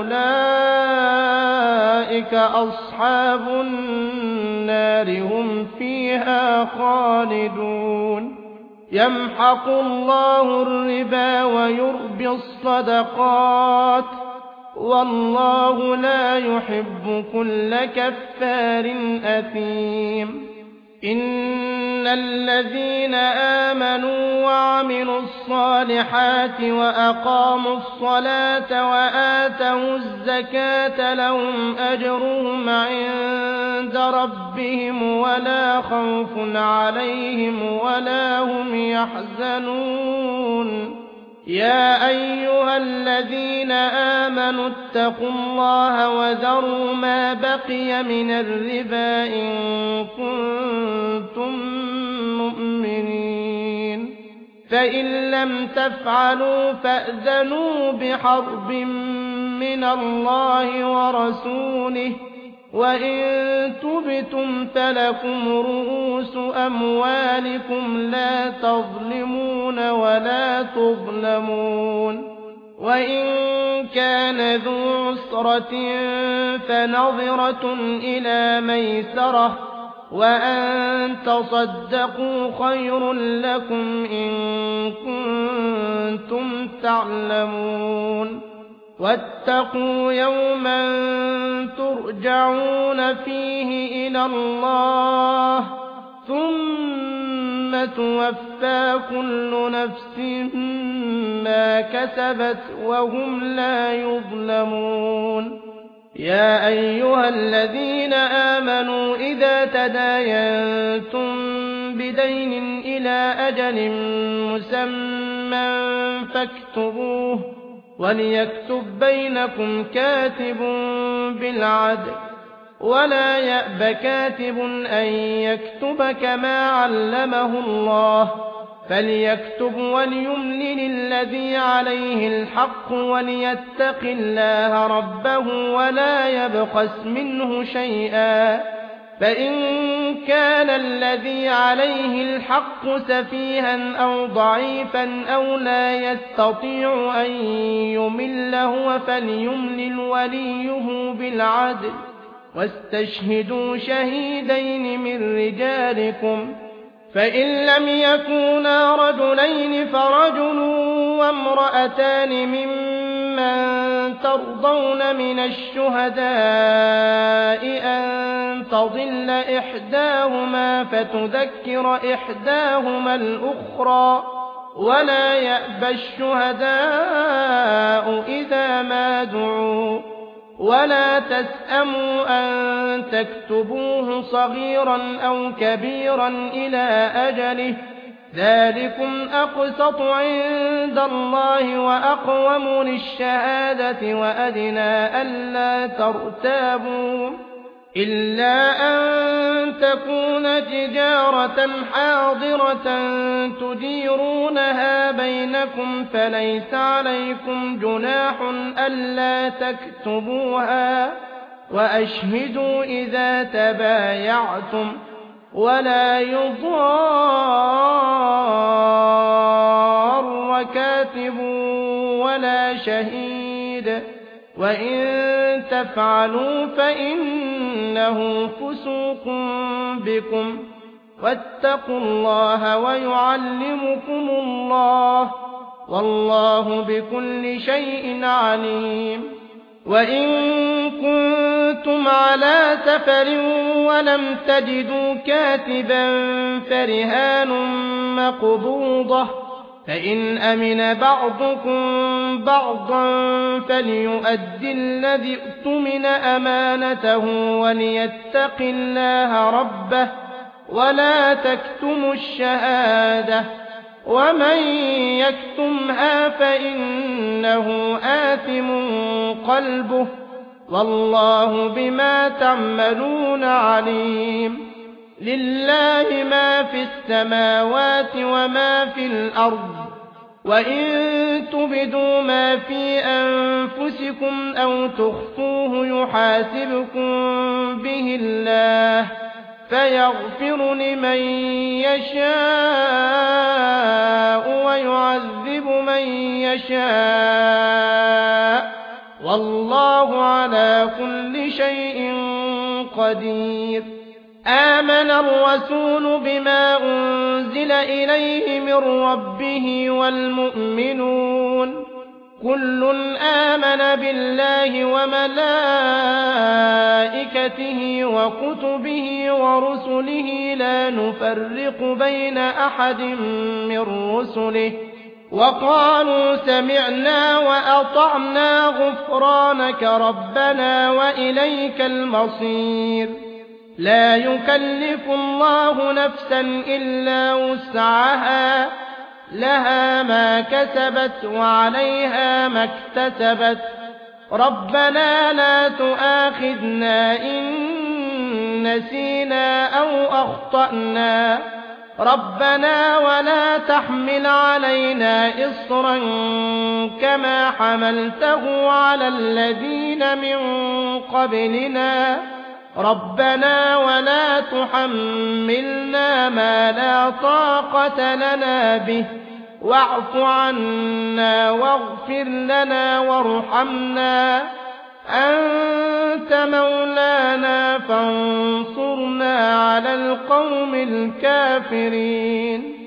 فأولئك أصحاب النار هم فيها خالدون. يمحق الله الربا ويربي الصدقات والله لا يحب كل كفار أثيم. إن الذين آمنوا وعملوا الصالحات وأقاموا الصلاة وآتوا الزكاة لهم أجرهم عند ربهم ولا خوف عليهم ولا هم يحزنون. يا أيها الذين آمنوا اتقوا الله وذروا ما بقي من الربا إن كنتم مؤمنين. فإن لم تفعلوا فأذنوا بحرب من الله ورسوله وإن تبتم فلكم رؤوس أموالكم لا تظلمون ولا تظلمون وإن كان ذو عسرة فنظرة إلى ميسرة وأن تصدقوا خير لكم إن كنتم تعلمون واتقوا يوما ترجعون فيه إلى الله ثم توفى كل نفس ما كسبت وهم لا يظلمون يا أيها الذين آمنوا إذا تداينتم بدين إلى أجل مسمى فاكتبوه وليكتب بينكم كاتب بالعدل ولا يأب كاتب أن يكتب كما علمه الله فليكتب وليملل الذي عليه الحق وليتق الله ربه ولا يبخس منه شيئا فإن كان الذي عليه الحق سفيها أو ضعيفا أو لا يستطيع أن يمل هو فليملل وليه بالعدل واستشهدوا شهيدين من رجالكم فإن لم يكونا رجلين فرجل وامرأتان ممن ترضون من الشهداء أن تضل إحداهما فتذكر إحداهما الأخرى ولا يأبى الشهداء إذا ما دعوا ولا تسأموا أن تكتبوه صغيرا أو كبيرا إلى أجله ذلكم أقسط عند الله وأقوم للشهادة وأدنى ألا ترتابوا إلا أن تكون تجارة حاضرة تديرونها بينكم فليس عليكم جناح ألا تكتبوها وأشهدوا إذا تبايعتم ولا يضار كاتب ولا شهيد وإن تفعلوا فإنه فسوق بكم واتقوا الله ويعلمكم الله والله بكل شيء عليم وإن كنتم على سفر ولم تجدوا كاتبا فرهان مقبوضة فإن أمن بعضكم بعضا فليؤدي الذي اؤتمن أمانته وليتق الله ربه ولا تكتموا الشهادة ومن يكتمها فإنه آثم قلبه والله بما تعملون عليم لله ما في السماوات وما في الأرض وإن تبدوا ما في أنفسكم أو تخفوه يحاسبكم به الله فيغفر لمن يشاء ويعذب من يشاء والله على كل شيء قدير آمن الرسول بما أنزل إليه من ربه والمؤمنون كل آمن بالله وملائكته وكتبه ورسله لا نفرق بين أحد من رسله وقالوا سمعنا وأطعنا غفرانك ربنا وإليك المصير لا يكلف الله نفسا إلا وسعها لها ما كسبت وعليها ما اكتسبت ربنا لا تؤاخذنا إن نسينا أو أخطأنا ربنا ولا تحمل علينا إصرا كما حملته على الذين من قبلنا ربنا ولا تحملنا ما لا طاقة لنا به واعف عنا واغفر لنا وارحمنا أنت مولانا فانصرنا على القوم الكافرين